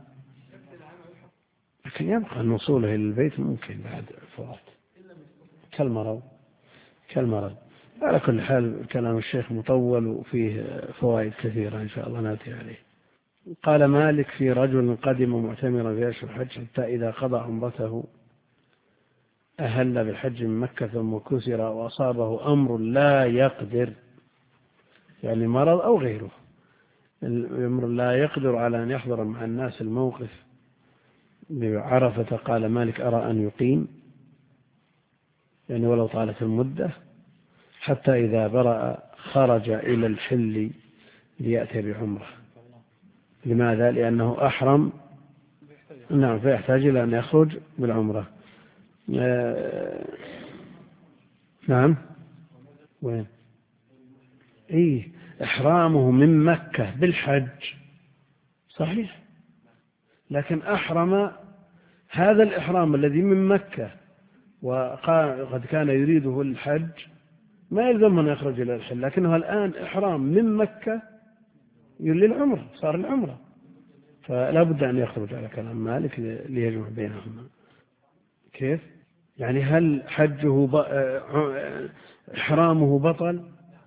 لكن يبقى أن وصوله إلى البيت ممكن بعد فوات كالمرض كالمرض. على كل حال كلام الشيخ مطول وفيه فوائد كثيرة إن شاء الله نأتي عليه. قال مالك في رجل قدم معتمرا في أشهر الحج حتى إذا قضى عمرته أهل بالحج من مكة ثم كسر وأصابه أمر لا يقدر، يعني مرض أو غيره، أمر لا يقدر على أن يحضر مع الناس الموقف بعرفة. قال مالك أرى أن يقيم، يعني ولو طالت المدة، حتى إذا برأ خرج إلى الحل ليأتي بعمره. لماذا؟ لأنه أحرم، نعم، فيحتاج إلى أن يخرج بالعمرة. آه... نعم، وين؟ إيه، إحرامه من مكة بالحج صحيح، لكن أحرم هذا الإحرام الذي من مكة وقد كان يريده الحج ما يلزم أن يخرج إلى الحل، لكنه الآن إحرام من مكة للعمرة، صار العمرة، فلا بد أن يخرج على كلام مالك ليجمع بينهما. كيف؟ يعني هل حجه ب... إحرامه بطل؟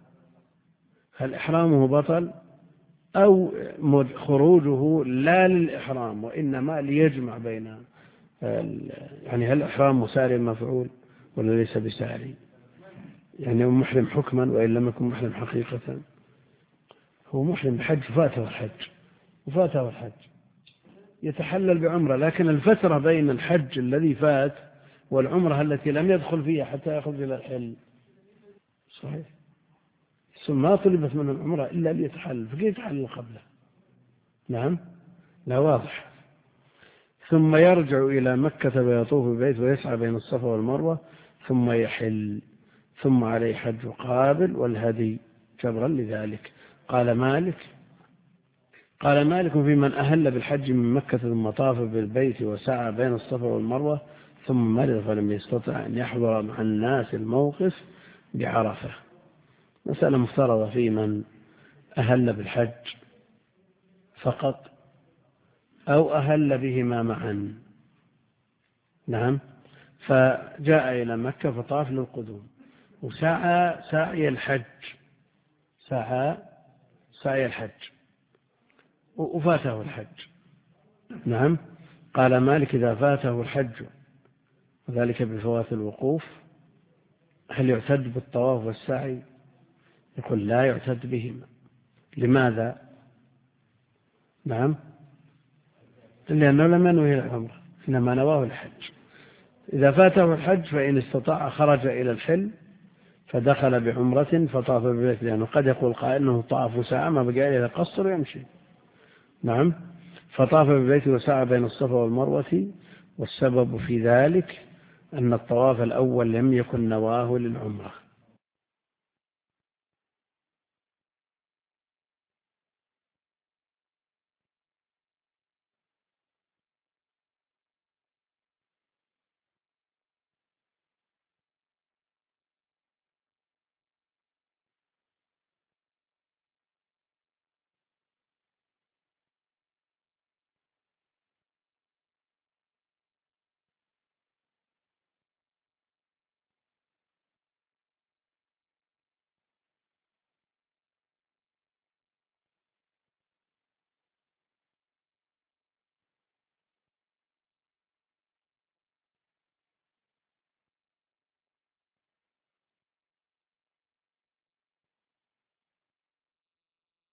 هل إحرامه بطل أو خروجه لا للإحرام وإنما ليجمع بين، يعني هل إحرامه ساري مفعول ولا ليس بساري؟ يعني هو محرم حكما وإن لم يكن محرم حقيقة، هو محرم بحج فاته الحج وفاته الحج يتحلل بعمرة، لكن الفترة بين الحج الذي فات والعمرة التي لم يدخل فيها حتى يخرج إلى الحل صحيح، ثم ما طلبت من العمرة إلا ليتحلل، فكيف يتحلل قبله؟ نعم، لا واضح. ثم يرجع إلى مكة ويطوف البيت ويسعى بين الصفا والمروة ثم يحل، ثم عليه حج قابل والهدي جبرا لذلك. قال مالك قال مالك في من أهل بالحج من مكة ثم طاف بالبيت وسعى بين الصفا والمروة ثم مرض فلم يستطع أن يحضر مع الناس الموقف بعرفة. مسألة مفترضة في من أهل بالحج فقط أو أهل بهما معا. نعم، فجاء إلى مكة فطاف للقدوم وسعى سعي الحج سعى سعي الحج وفاته الحج. نعم، قال مالك إذا فاته الحج وذلك بفوات الوقوف هل يعتد بالطواف والسعي؟ يقول لا يعتد بهما. لماذا؟ نعم، لأنه لم ينوي العمرة إنما نواه الحج. إذا فاته الحج فإن استطاع خرج إلى الحل فدخل بعمرة فطاف بالبيت، لأنه قد يقول قائل أنه طاف وسعى ما بقى إلى قصر ويمشي. نعم، فطاف بالبيت وسعى بين الصفا والمروة، والسبب في ذلك أن الطواف الأول لم يكن نواه للعمرة،